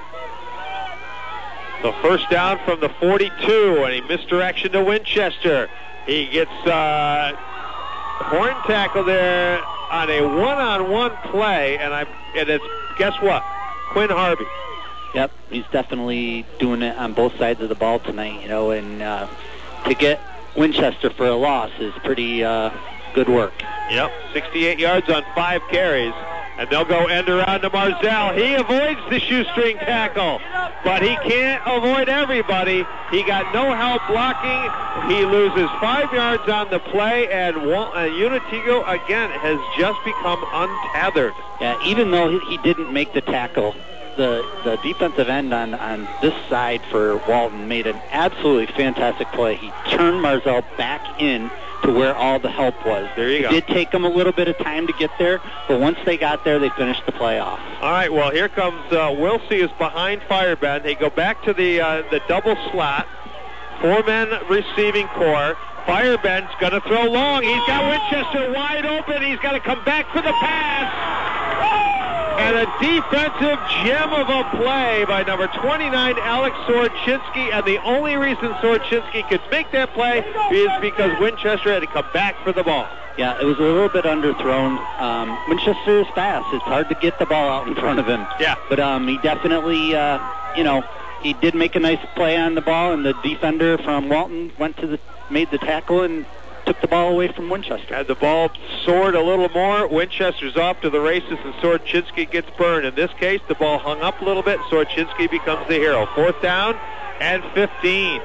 So first down from the forty-two, and he misdirection to Winchester. He gets uh, horn tackle there on a one-on-one play, and I and it's guess what? Quinn Harvey. Yep, he's definitely doing it on both sides of the ball tonight, you know, and uh, to get Winchester for a loss is pretty uh, good work. Yep, sixty-eight yards on five carries, and they'll go end around to Marzell. He avoids the shoestring tackle, but he can't avoid everybody. He got no help blocking. He loses five yards on the play, and Wal- uh, Unitigo, again, has just become untethered. Yeah, even though he, he didn't make the tackle, the, the defensive end on, on this side for Walton made an absolutely fantastic play. He turned Marzell back in to where all the help was. There you it go. It did take them a little bit of time to get there, but once they got there, they finished the play off. All right, well, here comes uh, Wilsey is behind Firebend. They go back to the uh, the double slot. Four-men receiving core. Firebend's going to throw long. He's got Winchester wide open. He's got to come back for the pass. And a defensive gem of a play by number twenty-nine, Alex Sorchinsky. And the only reason Sorchinsky could make that play is because Winchester had to come back for the ball. Yeah, it was a little bit underthrown. Um, Winchester is fast. It's hard to get the ball out in front of him. Yeah. But um, he definitely, uh, you know, he did make a nice play on the ball, and the defender from Walton went to the, made the tackle and took the ball away from Winchester. Had the ball soared a little more. Winchester's off to the races, and Sorchinsky gets burned. In this case, the ball hung up a little bit. Sorchinsky becomes the hero. Fourth down and fifteen.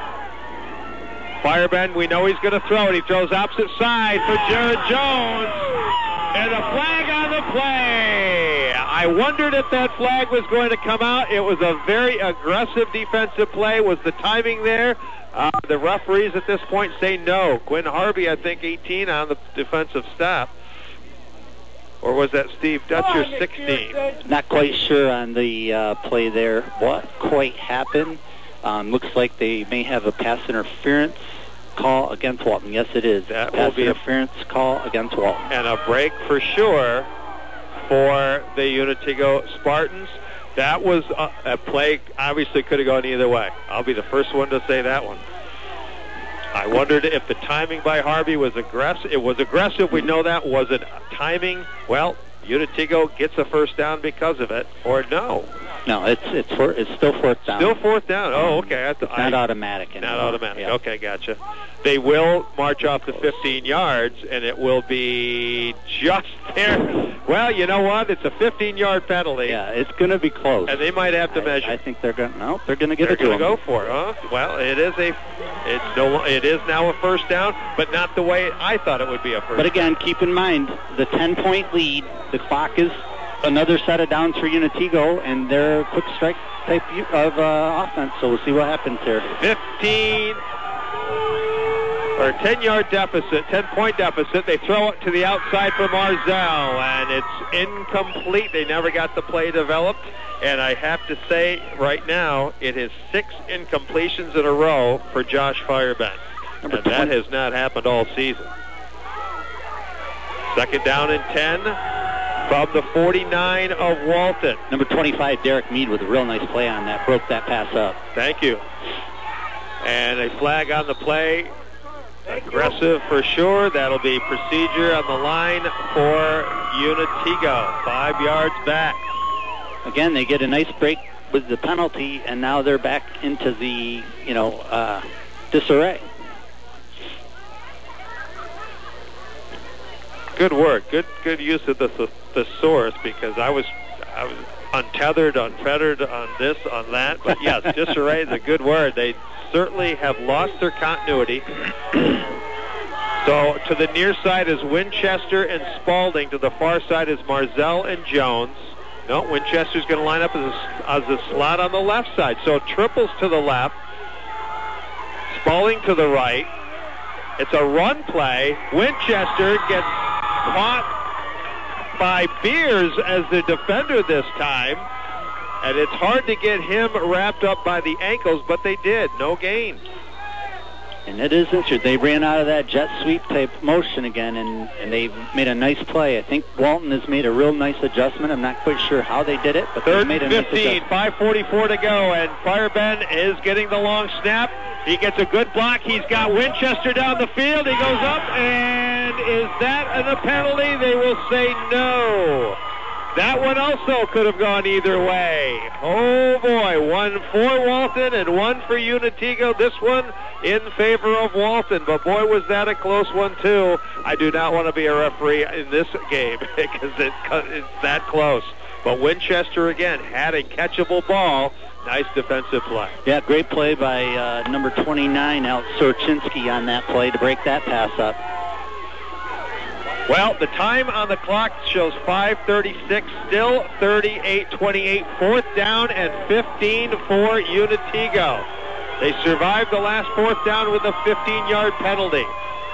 Firebend, we know he's going to throw it. He throws opposite side for Jared Jones. And a flag on the play. I wondered if that flag was going to come out. It was a very aggressive defensive play. Was the timing there? Uh, the referees at this point say no. Quinn Harvey, I think, eighteen on the defensive stop. Or was that Steve Dutcher, sixteen? Not quite sure on the uh, play there what quite happened. Um, looks like they may have a pass interference call against Walton. Yes, it is. That pass will be interference a, call against Walton. And a break for sure for the Unitigo Spartans. That was a, a play, obviously could have gone either way. I'll be the first one to say that one. I wondered if the timing by Harvey was aggressive. It was aggressive, we know that. Was it timing? Well, Unitigo gets a first down because of it, or no? No, it's it's for, it's still fourth down. Still fourth down. Oh, okay. I th- it's not I, automatic anymore. Not automatic. Yeah. Okay, gotcha. They will march off the fifteen yards, and it will be just there. Well, you know what? It's a fifteen-yard penalty. Yeah, it's going to be close. And they might have to I, measure. I think they're going. No, they're going to get they're it to them. They're going to go for it. Huh? Well, it is a. It's no. It is now a first down, but not the way I thought it would be a first. But again, down. keep in mind the ten-point lead. The clock is another set of downs for Unitigo, and they're a quick strike type of uh, offense. So we'll see what happens here. Fifteen. Or ten-yard deficit, ten-point deficit. They throw it to the outside for Marzell, and it's incomplete. They never got the play developed. And I have to say, right now, it is six incompletions in a row for Josh Firebend. And that has not happened all season. Second down and ten from the forty-nine of Walton. Number twenty-five, Derek Mead, with a real nice play on that. Broke that pass up. Thank you. And a flag on the play. Aggressive for sure. That'll be procedure on the line for Unitigo. Five yards back. Again, they get a nice break with the penalty, and now they're back into the, you know, uh, disarray. Good work. Good good use of the thesaurus, because I was I was untethered, unfettered on this, on that. But yes, disarray is a good word. They certainly have lost their continuity. So to the near side is Winchester and Spalding. To the far side is Marzell and Jones. No, Winchester's going to line up as a, as a slot on the left side. So triples to the left. Spalding to the right. It's a run play. Winchester gets caught by Beers as the defender this time. And it's hard to get him wrapped up by the ankles, but they did. No gain. And it is interesting. They ran out of that jet sweep type motion again, and, and they made a nice play. I think Walton has made a real nice adjustment. I'm not quite sure how they did it, but they made a nice adjustment. Third and fifteen, five forty-four to go, and Firebend is getting the long snap. He gets a good block. He's got Winchester down the field. He goes up, and Is that a penalty? They will say no. That one also could have gone either way. Oh boy, one for Walton and one for Unitigo. This one in favor of Walton. But boy, was that a close one too. I do not want to be a referee in this game because it, it's that close. But Winchester again had a catchable ball. Nice defensive play. Yeah, great play by uh, number twenty-nine, Alex Sorchinski on that play to break that pass up. Well, the time on the clock shows five thirty-six, still thirty-eight twenty-eight, fourth down and fifteen for Unitigo. They survived the last fourth down with a fifteen-yard penalty.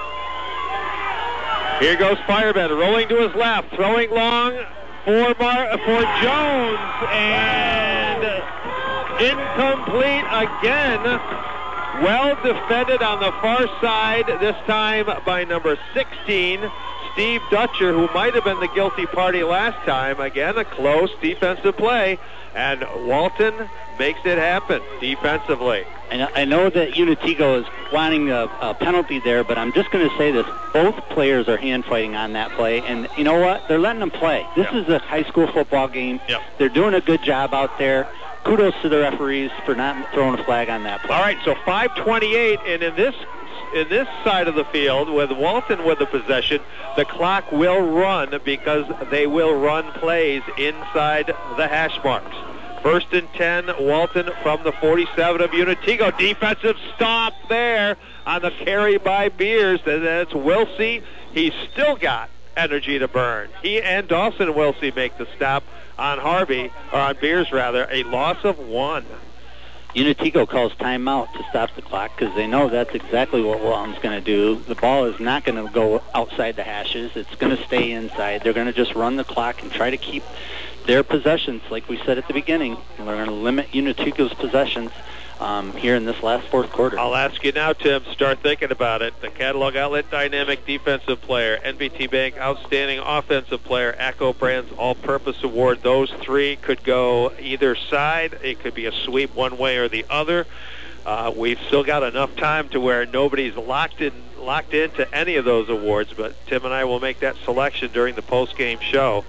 Here goes Fireman, rolling to his left, throwing long for Mar- for Jones, and incomplete again. Well defended on the far side, this time by number sixteen, Steve Dutcher, who might have been the guilty party last time. Again, a close defensive play, and Walton makes it happen defensively. And I know that Unitigo is wanting a, a penalty there, but I'm just going to say this. Both players are hand-fighting on that play, and you know what? They're letting them play. This Yep. is a high school football game. Yep. They're doing a good job out there. Kudos to the referees for not throwing a flag on that play. All right, so five twenty-eight, and in this in this side of the field, with Walton with the possession, the clock will run because they will run plays inside the hash marks. First and ten, Walton from the forty-seven of Unitigo. Defensive stop there on the carry by Beers. And that's Wilsey. He's still got energy to burn. He and Dawson Wilsey make the stop on Harvey, or on Beers rather, a loss of one. Unitigo calls timeout to stop the clock because they know that's exactly what Walton's going to do. The ball is not going to go outside the hashes. It's going to stay inside. They're going to just run the clock and try to keep their possessions, like we said at the beginning. They're going to limit Unitigo's possessions um, here in this last fourth quarter. I'll ask you now, Tim, start thinking about it. The Catalog Outlet Dynamic Defensive Player, N B T Bank Outstanding Offensive Player, ACCO Brands All-Purpose Award. Those three could go either side. It could be a sweep one way or the other. Uh, we've still got enough time to where nobody's locked in locked into any of those awards, but Tim and I will make that selection during the post-game show.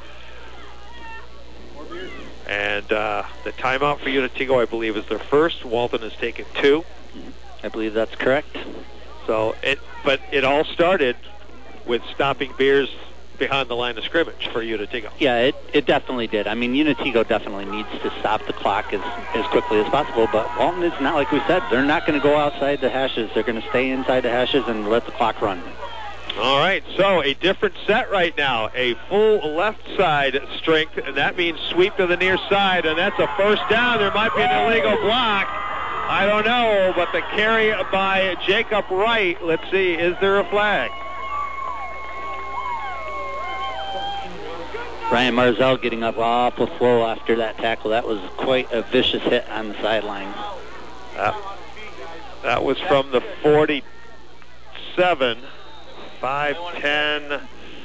And uh, the timeout for Unitigo, I believe, is their first. Walton has taken two. I believe that's correct. So it, but it all started with stopping Beers behind the line of scrimmage for Unitigo. Yeah, it, it definitely did. I mean, Unitigo definitely needs to stop the clock as, as quickly as possible, but Walton is not, like we said, they're not going to go outside the hashes. They're going to stay inside the hashes and let the clock run. All right, so a different set right now. A full left side strength, and that means sweep to the near side, and that's a first down. There might be an illegal block. I don't know, but the carry by Jacob Wright, let's see, is there a flag? Ryan Marzell getting up off the flow after that tackle. That was quite a vicious hit on the sideline. That, that was from the forty-seven. five ten.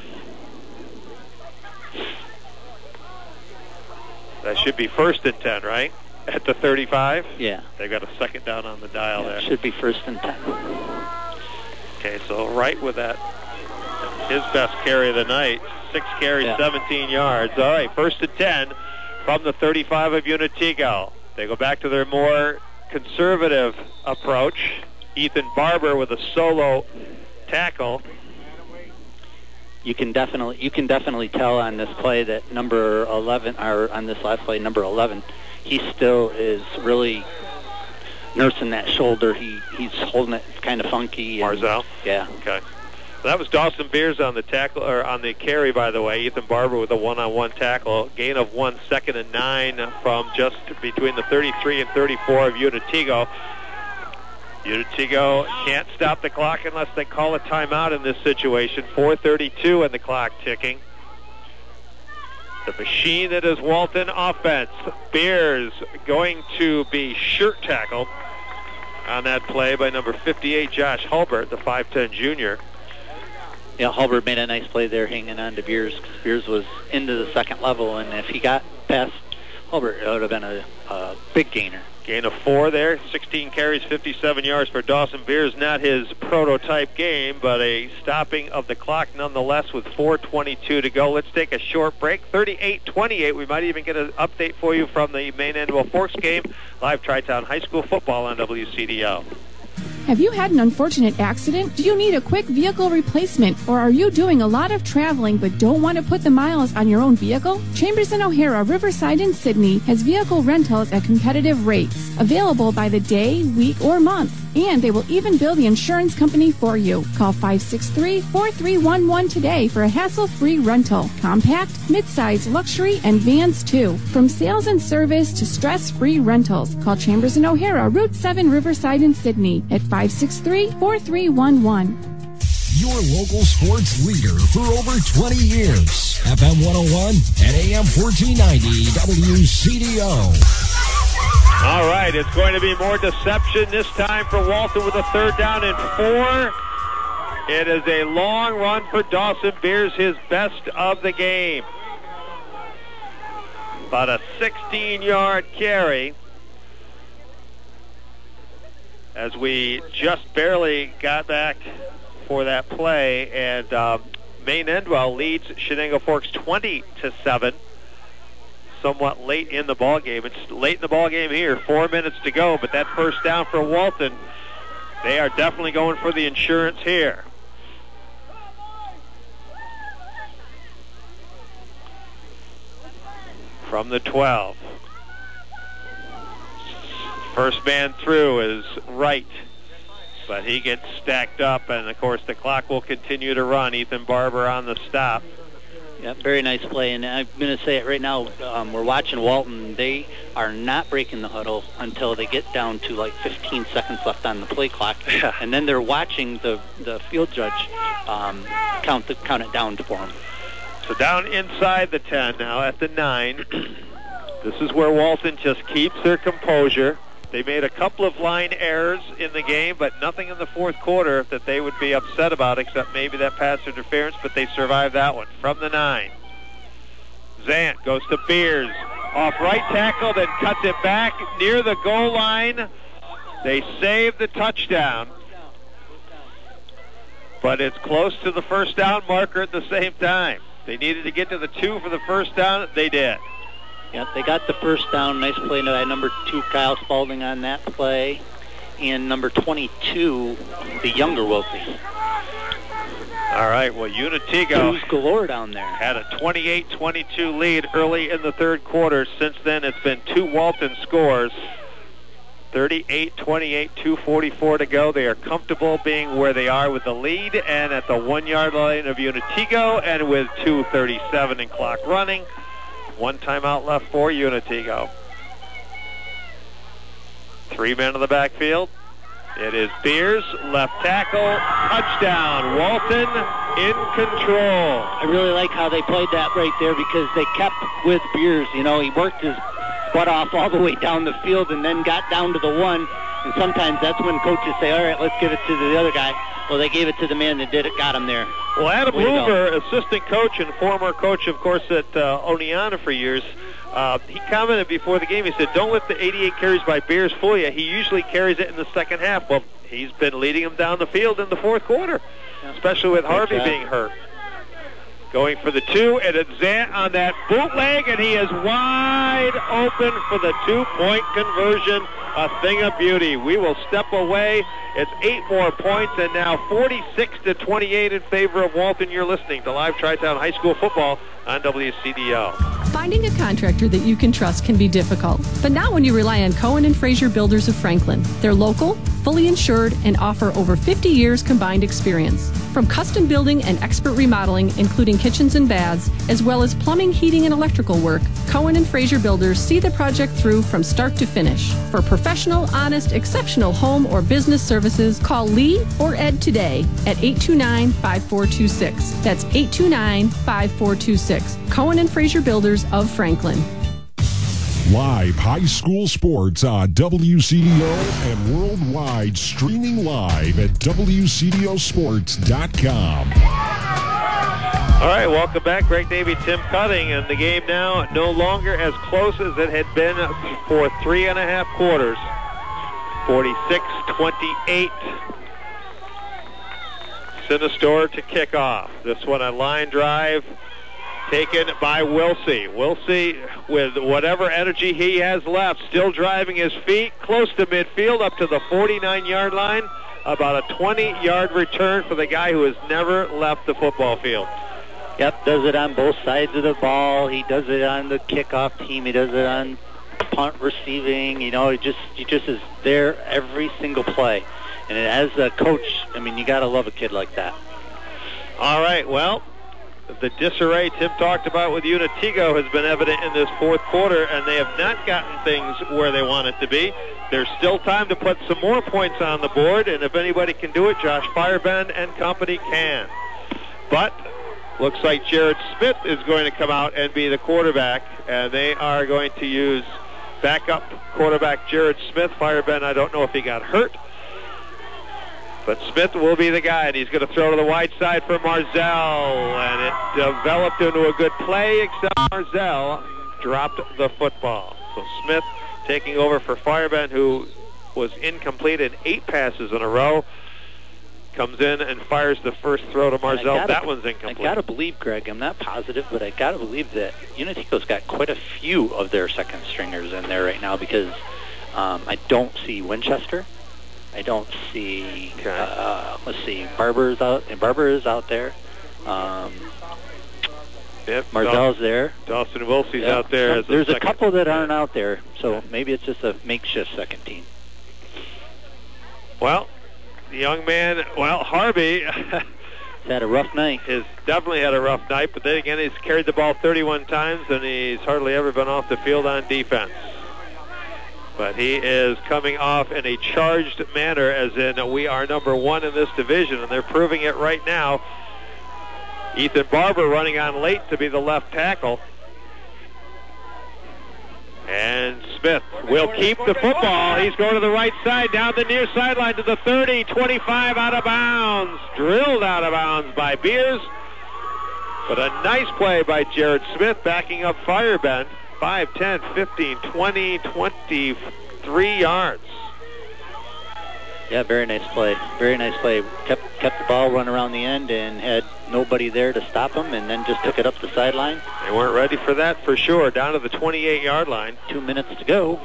That should be first and ten, right? At the thirty-five? Yeah. They've got a second down on the dial yeah, there. It should be first and ten. Okay, so right with that, his best carry of the night. Six carries, yeah. seventeen yards. All right, first and ten from the thirty-five of Unitigo. They go back to their more conservative approach. Ethan Barber with a solo tackle. You can definitely you can definitely tell on this play that number eleven, or on this last play, number eleven, he still is really nursing that shoulder. He he's holding it kind of funky. And, Marzell? Yeah. Okay. Well, that was Dawson Beers on the tackle, or on the carry, by the way. Ethan Barber with a one-on-one tackle. Gain of one, second and nine from just between the thirty-three and thirty-four of Unitigo. Unitigo can't stop the clock unless they call a timeout in this situation. four thirty-two and the clock ticking. The machine that is Walton offense. Beers going to be shirt tackled on that play by number fifty-eight, Josh Hulbert, the five ten junior. Yeah, Hulbert made a nice play there hanging on to Beers. Beers was into the second level, and if he got past Hulbert, it would have been a, a big gainer. Gain of four there, sixteen carries, fifty-seven yards for Dawson Beers. Not his prototype game, but a stopping of the clock nonetheless with four twenty-two to go. Let's take a short break. thirty-eight twenty-eight. We might even get an update for you from the Maine Endwell Forks game. Live Tri-Town High School football on W C D O. Have you had an unfortunate accident? Do you need a quick vehicle replacement? Or are you doing a lot of traveling but don't want to put the miles on your own vehicle? Chambers and O'Hara, Riverside, and Sydney has vehicle rentals at competitive rates. Available by the day, week, or month. And they will even bill the insurance company for you. Call five six three, four three one one today for a hassle-free rental. Compact, midsize, luxury, and vans too. From sales and service to stress-free rentals. Call Chambers and O'Hara, Route seven, Riverside, and Sydney at five six three, four three one one. Your local sports leader for over twenty years. F M one oh one and A M fourteen ninety W C D O. All right, it's going to be more deception this time for Walton with a third down and four. It is a long run for Dawson Beers, his best of the game. About a sixteen-yard carry. As we just barely got back for that play, and um, Maine Endwell leads Shenango Forks twenty to seven. Somewhat late in the ball game. It's late in the ball game here. Four minutes to go, but that first down for Walton, they are definitely going for the insurance here. From the twelve. First man through is Wright, but he gets stacked up, and of course the clock will continue to run. Ethan Barber on the stop. Yeah, very nice play, and I'm going to say it right now. Um, we're watching Walton. They are not breaking the huddle until they get down to like fifteen seconds left on the play clock, and then they're watching the, the field judge um, count the, count it down for them. So down inside the ten now at the nine. This is where Walton just keeps their composure. They made a couple of line errors in the game, but nothing in the fourth quarter that they would be upset about except maybe that pass interference, but they survived that one. From the nine, Zant goes to Beers. Off right tackle, then cuts it back near the goal line. They save the touchdown, but it's close to the first down marker at the same time. They needed to get to the two for the first down. They did. Yep, they got the first down. Nice play by number two, Kyle Spalding, on that play. And number twenty-two, the younger Wilkie. All right, well, Unitigo Who's galore down there. Had a twenty-eight twenty-two lead early in the third quarter. Since then, it's been two Walton scores. thirty-eight twenty-eight, two forty-four to go. They are comfortable being where they are with the lead and at the one-yard line of Unitigo, and with two thirty-seven in clock running. One timeout left for Unitigo. Three men in the backfield. It is Beers, left tackle, touchdown. Walton in control. I really like how they played that right there because they kept with Beers. You know, he worked his butt off all the way down the field and then got down to the one. And sometimes that's when coaches say, all right, let's give it to the other guy. Well, they gave it to the man that did it, got him there. Well, Adam Hoover, assistant coach and former coach, of course, at uh, Oneonta for years, uh, he commented before the game, he said, don't let the eighty-eight carries by Beers fool you. He usually carries it in the second half. Well, he's been leading them down the field in the fourth quarter, especially with Harvey being hurt. Going for the two, and it's Zant on that bootleg, and he is wide open for the two-point conversion. A thing of beauty. We will step away. It's eight more points, and now forty-six to twenty-eight in favor of Walton. You're listening to Live Tri-Town High School Football on W C D O. Finding a contractor that you can trust can be difficult, but not when you rely on Cohen and Fraser Builders of Franklin. They're local, fully insured, and offer over fifty years combined experience. From custom building and expert remodeling, including kitchens and baths, as well as plumbing, heating, and electrical work, Cohen and Fraser Builders see the project through from start to finish. For professional, honest, exceptional home or business services, call Lee or Ed today at eight two nine, five four two six. That's eight two nine, five four two six. Cohen and Fraser Builders of Franklin. Live high school sports on W C D O and worldwide, streaming live at W C D O sports dot com. All right, welcome back. Greg Davey, Tim Cutting, and the game now no longer as close as it had been for three and a half quarters. forty-six twenty-eight. Sinistor to kick off. This one a line drive taken by Wilsey. Wilsey, with whatever energy he has left, still driving his feet close to midfield up to the forty-nine-yard line. About a twenty-yard return for the guy who has never left the football field. Yep, does it on both sides of the ball. He does it on the kickoff team. He does it on punt receiving. You know, he just he just is there every single play. And as a coach, I mean, you got to love a kid like that. All right, well, the disarray Tim talked about with Unitigo has been evident in this fourth quarter, and they have not gotten things where they want it to be. There's still time to put some more points on the board, and if anybody can do it, Josh Firebend and company can. But looks like Jared Smith is going to come out and be the quarterback, and they are going to use backup quarterback Jared Smith. Firebend, I don't know if he got hurt, but Smith will be the guy, and he's going to throw to the wide side for Marzell, and it developed into a good play, except Marzell dropped the football. So Smith taking over for Firebend, who was incomplete in eight passes in a row. Comes in and fires the first throw to Marzell. Gotta, that one's incomplete. I got to believe, Greg, I'm not positive, but I got to believe that Unitico's got quite a few of their second stringers in there right now, because um, I don't see Winchester. I don't see, okay. uh, let's see, Barber's out, and Barber is out there. Um, yep, Marzell's there. Dawson Wilsey's yep. out there. As There's a, a couple that aren't out there, so maybe it's just a makeshift second team. Well, the young man, well, Harvey he's had a rough night. Has definitely had a rough night, but then again, he's carried the ball thirty-one times, and he's hardly ever been off the field on defense. But he is coming off in a charged manner, as in we are number one in this division, and they're proving it right now. Ethan Barber running on late to be the left tackle. And Smith will keep the football. He's going to the right side, down the near sideline to the thirty, twenty-five, out of bounds. Drilled out of bounds by Beers. But a nice play by Jared Smith, backing up Firebend. five, ten, fifteen, twenty, twenty-three yards. Yeah, very nice play. Very nice play. Kept kept the ball run around the end and had nobody there to stop him, and then just took it up the sideline. They weren't ready for that for sure. Down to the twenty-eight-yard line. Two minutes to go.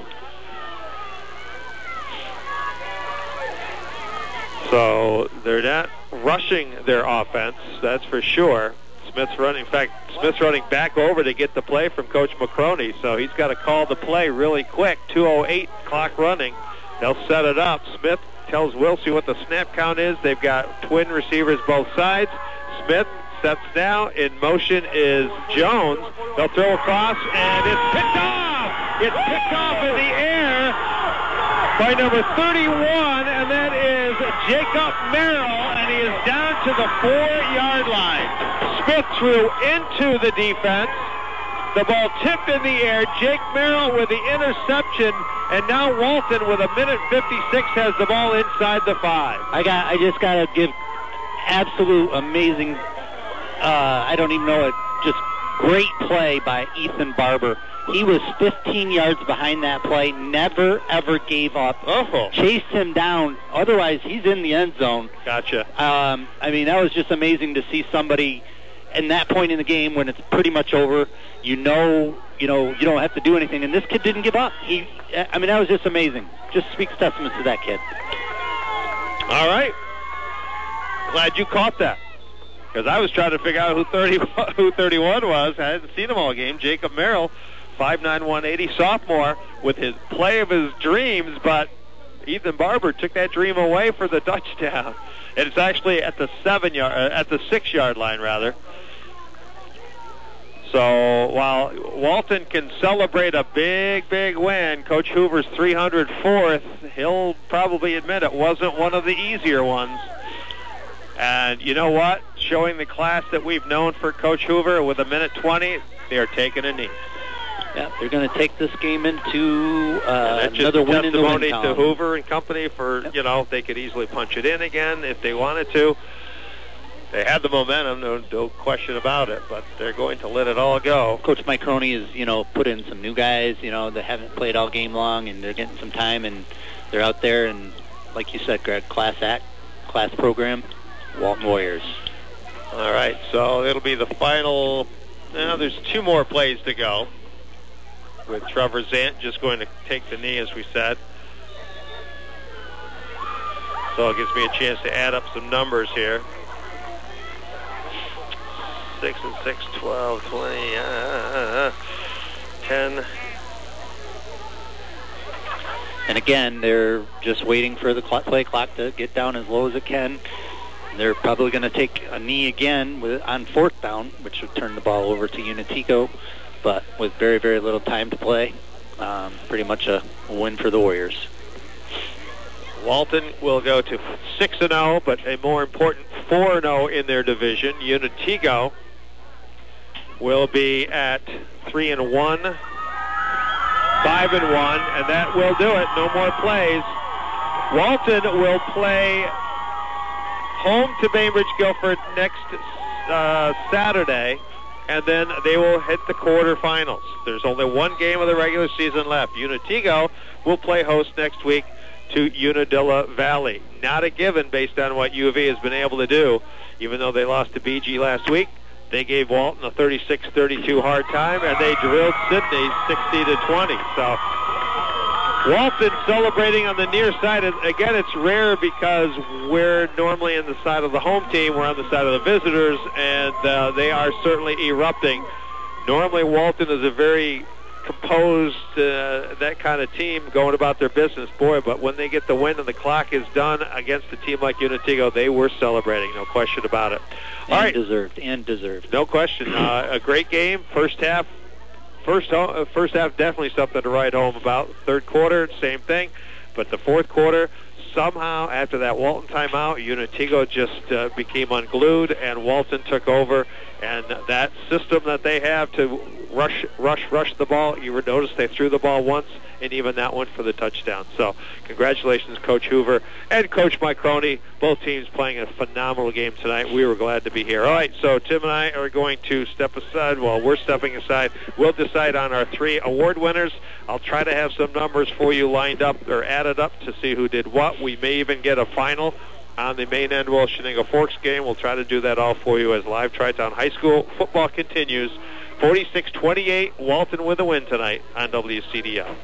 So they're not rushing their offense, that's for sure. Smith's running, in fact, Smith's running back over to get the play from Coach McCroney, so he's got to call the play really quick. two oh eight clock running. They'll set it up. Smith tells Wilsey what the snap count is. They've got twin receivers both sides. Smith sets down. In motion is Jones. They'll throw across, and it's picked off. It's picked off in the air by number thirty-one, and that is Jacob Merrill, and he is down to the four-yard line. Smith threw into the defense. The ball tipped in the air. Jake Merrill with the interception, and now Walton with a minute fifty-six has the ball inside the five. I got. I just got to give absolute amazing. Uh, I don't even know it. Just great play by Ethan Barber. He was fifteen yards behind that play. Never ever gave up. Oh. Chased him down. Otherwise, he's in the end zone. Gotcha. Um, I mean, that was just amazing to see somebody. In that point in the game, when it's pretty much over, you know, you know, you don't have to do anything. And this kid didn't give up. He, I mean, that was just amazing. Just speaks testament to that kid. All right. Glad you caught that, because I was trying to figure out who thirty, who thirty-one was. I hadn't seen him all game. Jacob Merrill, five nine, one eighty, sophomore, with his play of his dreams, but Ethan Barber took that dream away for the touchdown. And it's actually at the seven yard, uh, at the six yard line rather. So while Walton can celebrate a big, big win, Coach Hoover's three hundred fourth, he'll probably admit it wasn't one of the easier ones. And you know what? Showing the class that we've known for Coach Hoover with a minute twenty, they are taking a knee. Yeah, they're going to take this game into uh, another win in the win testimony column. to Hoover and company for, yep. you know, they could easily punch it in again if they wanted to. they had the momentum, no, no question about it, but they're going to let it all go. Coach Mike Croney has, you know, put in some new guys, you know, that haven't played all game long, and they're getting some time, and they're out there, and like you said, Greg, class act, class program, Walton Warriors. All right, so it'll be the final. Now there's two more plays to go, with Trevor Zant just going to take the knee, as we said. So it gives me a chance to add up some numbers here. six and six, twelve, twenty, uh, ten. And again, they're just waiting for the clock, play clock to get down as low as it can. They're probably going to take a knee again with, on fourth down, which would turn the ball over to Unitico, but with very, very little time to play. Um, pretty much a win for the Warriors. Walton will go to six and oh, but a more important four and oh in their division. Unitigo will be at three and one, five and one, and that will do it. No more plays. Walton will play home to Bainbridge Guilford next uh, Saturday, and then they will hit the quarterfinals. There's only one game of the regular season left. Unitigo will play host next week to Unadilla Valley. Not a given based on what U of E has been able to do. Even though they lost to B G last week, they gave Walton a thirty-six thirty-two hard time, and they drilled Sidney sixty to twenty. So Walton celebrating on the near side. Again, it's rare because we're normally in the side of the home team. We're on the side of the visitors, and uh, they are certainly erupting. Normally, Walton is a very composed, uh, that kind of team going about their business, boy, but when they get the win and the clock is done against a team like Unitigo, they were celebrating, no question about it. All and right. deserved, and deserved. No question. Uh, a great game. First half, first, uh, first half definitely something to write home about. Third quarter, same thing, but the fourth quarter, somehow after that Walton timeout, Unitigo just uh, became unglued, and Walton took over. And that system that they have to rush, rush, rush the ball, you would notice they threw the ball once, and even that one for the touchdown. So congratulations, Coach Hoover and Coach Mike Croney. Both teams playing a phenomenal game tonight. We were glad to be here. All right, so Tim and I are going to step aside. Well, we're stepping aside. We'll decide on our three award winners. I'll try to have some numbers for you lined up or added up to see who did what. We may even get a final on the main end Wells Shenango Forks game. We'll try to do that all for you as live Tri-Town High School football continues. forty-six twenty-eight, Walton with a win tonight on W C D O.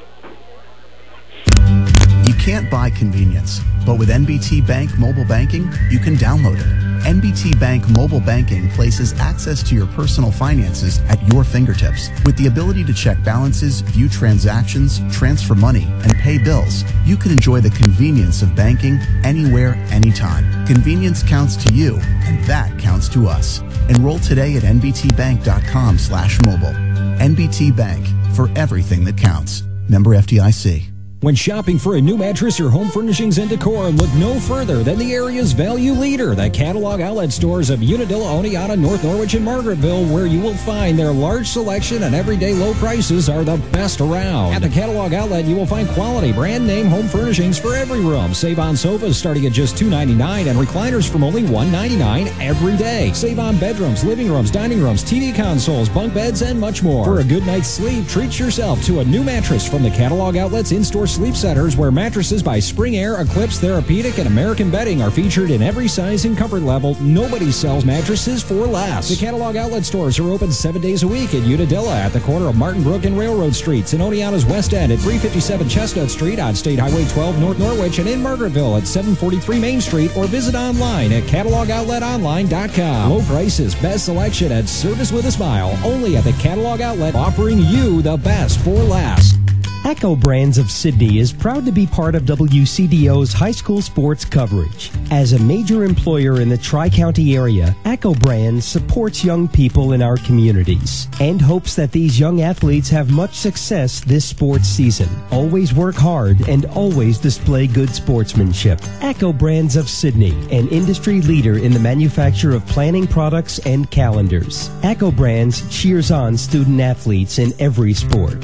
You can't buy convenience, but with N B T Bank Mobile Banking, you can download it. N B T Bank Mobile Banking places access to your personal finances at your fingertips. With the ability to check balances, view transactions, transfer money, and pay bills, you can enjoy the convenience of banking anywhere, anytime. Convenience counts to you, and that counts to us. Enroll today at N B T bank dot com slash mobile. N B T Bank, for everything that counts. Member F D I C. When shopping for a new mattress or home furnishings and decor, look no further than the area's value leader, the catalog outlet stores of Unadilla, Oneonta, North Norwich, and Margaretville, where you will find their large selection and everyday low prices are the best around. At the catalog outlet, you will find quality brand name home furnishings for every room. Save on sofas starting at just two ninety-nine and recliners from only one ninety-nine every day. Save on bedrooms, living rooms, dining rooms, T V consoles, bunk beds, and much more. For a good night's sleep, treat yourself to a new mattress from the catalog outlet's in-store sleep centers, where mattresses by Spring Air, Eclipse, Therapeutic, and American Bedding are featured in every size and comfort level. Nobody sells mattresses for less. The catalog outlet stores are open seven days a week in Unadilla at the corner of Martin Brook and Railroad Streets, in Oneonta's West End at three fifty-seven Chestnut Street, on State Highway twelve North Norwich, and in Margaretville at seven forty-three Main Street, or visit online at catalog outlet online dot com. Low prices, best selection, and service with a smile, only at the catalog outlet, offering you the best for less. Echo Brands of Sydney is proud to be part of W C D O's high school sports coverage. As a major employer in the Tri-County area, Echo Brands supports young people in our communities and hopes that these young athletes have much success this sports season. Always work hard and always display good sportsmanship. Echo Brands of Sydney, an industry leader in the manufacture of planning products and calendars. Echo Brands cheers on student athletes in every sport.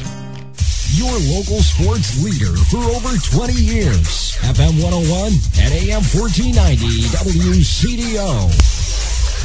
Your local sports leader for over twenty years. F M one oh one and A M fourteen ninety W C D O.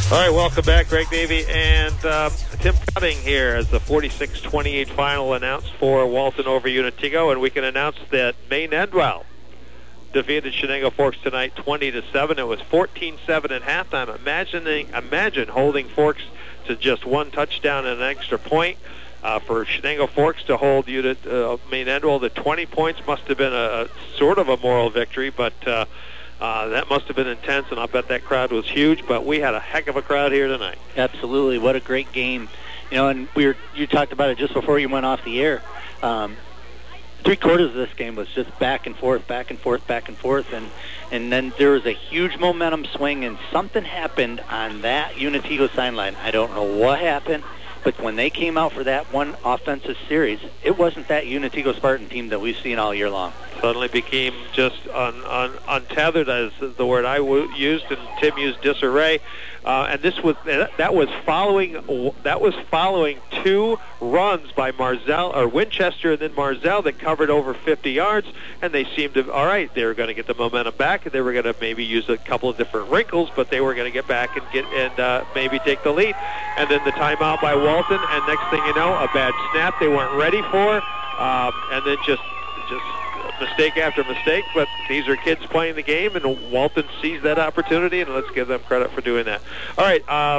All right, welcome back, Greg Davey and uh, Tim Cutting here as the forty-six twenty-eight final announced for Walton over Unitigo, and we can announce that Maine Endwell defeated Shenango Forks tonight twenty to seven. It was fourteen seven at halftime. Imagining, imagine holding Forks to just one touchdown and an extra point. Uh, for Shenango Forks to hold Unit, uh, Maine Endwell to twenty points must have been a, a sort of a moral victory, but uh, uh, that must have been intense, and I'll bet that crowd was huge. But we had a heck of a crowd here tonight. Absolutely, what a great game! You know, and we were you talked about it just before you went off the air. Um, three quarters of this game was just back and forth, back and forth, back and forth, and and then there was a huge momentum swing, and something happened on that Unitigo sideline. I don't know what happened. But when they came out for that one offensive series, it wasn't that Unitigo Spartan team that we've seen all year long. Suddenly became just un, un, untethered, as the word I w- used, and Tim used disarray. Uh, and this was that was following that was following two runs by Marzell or Winchester and then Marzell that covered over fifty yards, and they seemed to all right. They were going to get the momentum back, and they were going to maybe use a couple of different wrinkles, but they were going to get back and get and uh, maybe take the lead. And then the timeout by Walton, and next thing you know, a bad snap they weren't ready for, um, and then just just. mistake after mistake, but these are kids playing the game, and Walton sees that opportunity, and let's give them credit for doing that. All right, uh,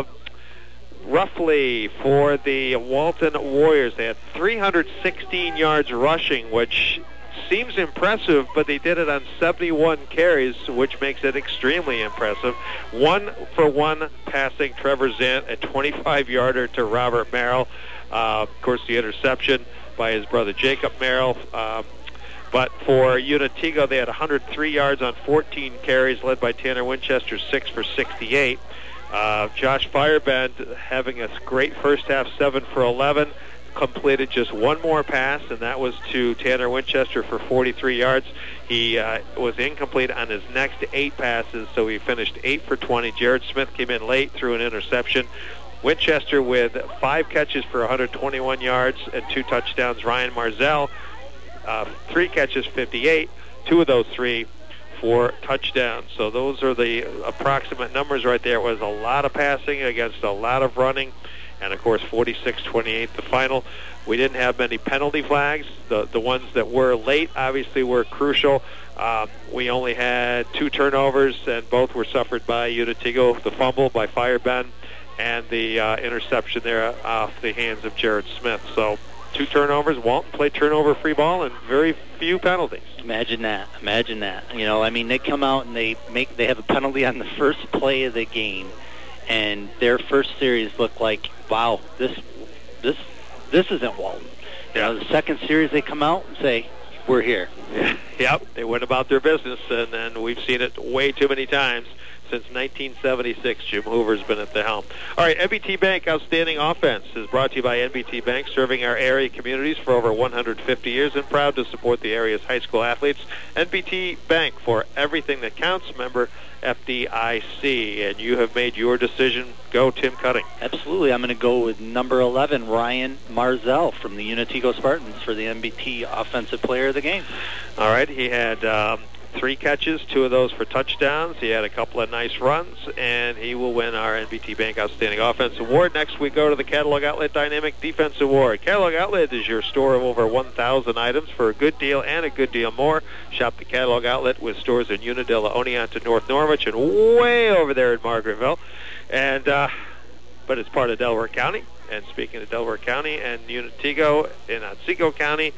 roughly for the Walton Warriors, they had three hundred sixteen yards rushing, which seems impressive, but they did it on seventy-one carries, which makes it extremely impressive. One for one passing Trevor Zant, a twenty-five-yarder to Robert Merrill. Uh, of course, the interception by his brother Jacob Merrill. Um, But for Unitigo, they had one hundred three yards on fourteen carries, led by Tanner Winchester, six for sixty-eight. Uh, Josh Fireband having a great first half, seven for eleven, completed just one more pass, and that was to Tanner Winchester for forty-three yards. He uh, was incomplete on his next eight passes, so he finished eight for twenty. Jared Smith came in late, threw an interception. Winchester with five catches for one hundred twenty-one yards and two touchdowns. Ryan Marzell, Uh, three catches, fifty-eight, two of those three for touchdowns. So those are the approximate numbers right there. It was a lot of passing against a lot of running, and of course forty-six twenty-eight the final. We didn't have many penalty flags. The the ones that were late obviously were crucial. Um, we only had two turnovers, and both were suffered by Unitigo, the fumble by Firebend and the uh, interception there off the hands of Jared Smith. So two turnovers. Walton played turnover-free ball and very few penalties. Imagine that. Imagine that. You know, I mean, they come out and they make they have a penalty on the first play of the game, and their first series looked like, wow, this this this isn't Walton. You know, the second series they come out and say, we're here. Yeah. Yep, they went about their business, and then we've seen it way too many times. Since nineteen seventy-six, Jim Hoover's been at the helm. All right, N B T Bank Outstanding Offense is brought to you by N B T Bank, serving our area communities for over one hundred fifty years and proud to support the area's high school athletes. N B T Bank, for everything that counts, member F D I C. And you have made your decision. Go, Tim Cutting. Absolutely. I'm going to go with number eleven, Ryan Marzell from the Unitigo Spartans for the N B T Offensive Player of the Game. All right, he had Um, three catches, two of those for touchdowns. He had a couple of nice runs, and he will win our N B T Bank Outstanding Offense Award. Next, we go to the Catalog Outlet Dynamic Defense Award. Catalog Outlet is your store of over one thousand items for a good deal and a good deal more. Shop the Catalog Outlet with stores in Unadilla, Oneonta, North Norwich, and way over there in Margaretville. And, uh, but it's part of Delaware County. And speaking of Delaware County and Unitigo in Otsego County,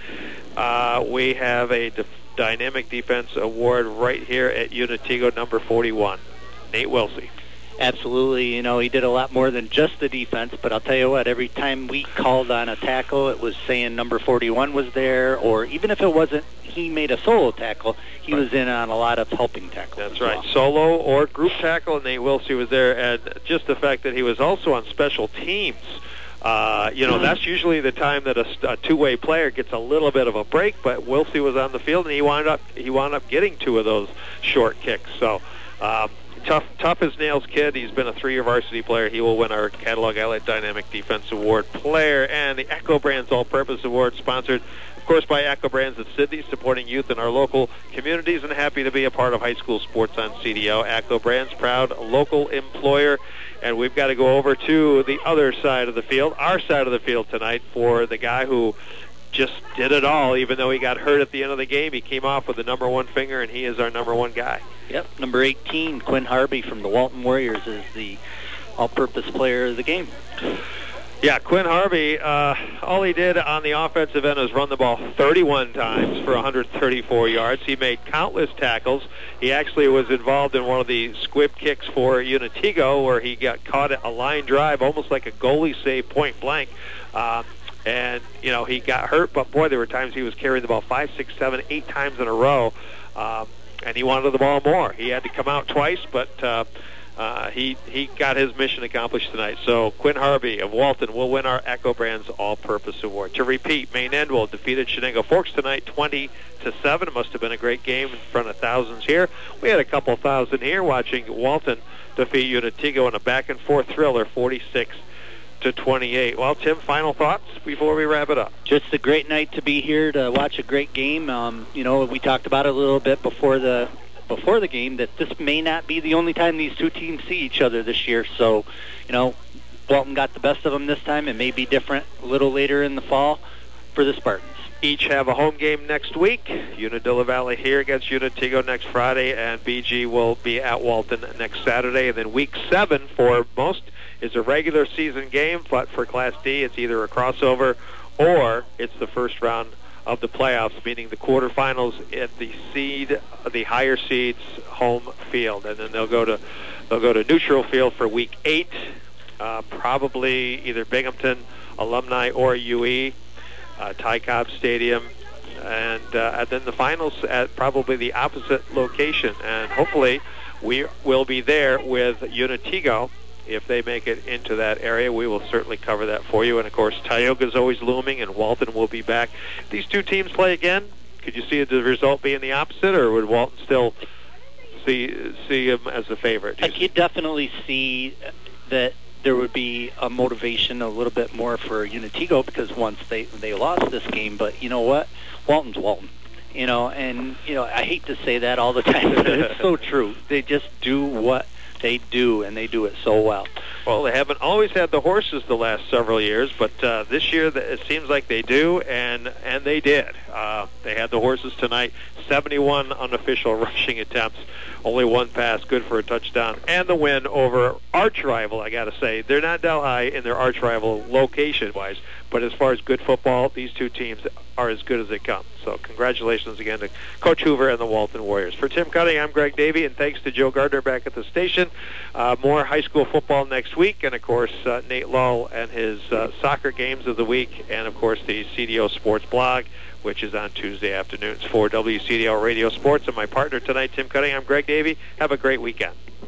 uh, we have a def- Dynamic Defense Award right here at Unitigo, number forty-one, Nate Wilsey. Absolutely. You know, he did a lot more than just the defense, but I'll tell you what, every time we called on a tackle, it was saying number forty-one was there, or even if it wasn't, he made a solo tackle, he right. was in on a lot of helping tackles. That's right. Well. Solo or group tackle, and Nate Wilsey was there, and just the fact that he was also on special teams. Uh, you know, that's usually the time that a, a two-way player gets a little bit of a break, but Wilsey was on the field, and he wound up he wound up getting two of those short kicks. So um, tough, tough as nails kid. He's been a three-year varsity player. He will win our Catalog Outlet Dynamic Defense Award player and the Echo Brands All-Purpose Award, sponsored, of course, by Echo Brands of Sydney, supporting youth in our local communities, and happy to be a part of high school sports on C D O. Echo Brands, proud local employer. And we've got to go over to the other side of the field, our side of the field tonight, for the guy who just did it all. Even though he got hurt at the end of the game, he came off with the number one finger, and he is our number one guy. Yep, number eighteen, Quinn Harvey from the Walton Warriors, is the all-purpose player of the game. Yeah, Quinn Harvey, uh, all he did on the offensive end was run the ball thirty-one times for one hundred thirty-four yards. He made countless tackles. He actually was involved in one of the squib kicks for Unitigo, where he got caught at a line drive, almost like a goalie save, point blank. Uh, and, you know, he got hurt, but, boy, there were times he was carrying the ball five, six, seven, eight times in a row, um, and he wanted the ball more. He had to come out twice, but... Uh, Uh, he, he got his mission accomplished tonight. So Quinn Harvey of Walton will win our Echo Brands All-Purpose Award. To repeat, Maine Endwell defeated Shenango Forks tonight twenty to seven. It must have been a great game in front of thousands here. We had a couple thousand here watching Walton defeat Unitigo in a back-and-forth thriller, forty-six to twenty-eight. Well, Tim, final thoughts before we wrap it up? Just a great night to be here to watch a great game. Um, you know, we talked about it a little bit before the before the game, that this may not be the only time these two teams see each other this year. So, you know, Walton got the best of them this time. It may be different a little later in the fall for the Spartans. Each have a home game next week. Unadilla Valley here against Unitigo next Friday, and B G will be at Walton next Saturday. And then week seven for most is a regular season game, but for Class D, it's either a crossover or it's the first round of the playoffs, meaning the quarterfinals at the seed, the higher seeds home field, and then they'll go to they'll go to neutral field for week eight, uh, probably either Binghamton Alumni or U E, uh, Ty Cobb Stadium, and uh, and then the finals at probably the opposite location, and hopefully we will be there with Unitigo. If they make it into that area, we will certainly cover that for you. And, of course, Tioga's always looming, and Walton will be back. If these two teams play again, could you see the result being the opposite, or would Walton still see see him as a favorite? I could definitely see that there would be a motivation a little bit more for Unitigo, because once they, they lost this game. But you know what? Walton's Walton. You know, and, you know, I hate to say that all the time, but it's so true. They just do what they do, and they do it so well. Well, they haven't always had the horses the last several years, but uh, this year it seems like they do, and and they did. Uh, they had the horses tonight, seventy-one unofficial rushing attempts, only one pass, good for a touchdown, and the win over arch rival, I got to say. They're not Delhi in their arch rival location-wise, but as far as good football, these two teams are as good as they come. So congratulations again to Coach Hoover and the Walton Warriors. For Tim Cutting, I'm Greg Davey, and thanks to Joe Gardner back at the station. Uh, more high school football next week, and of course uh, Nate Lull and his uh, soccer games of the week, and of course the C D O Sports blog, which is on Tuesday afternoons for W C D O Radio Sports. And my partner tonight, Tim Cutting, I'm Greg Davey. Have a great weekend.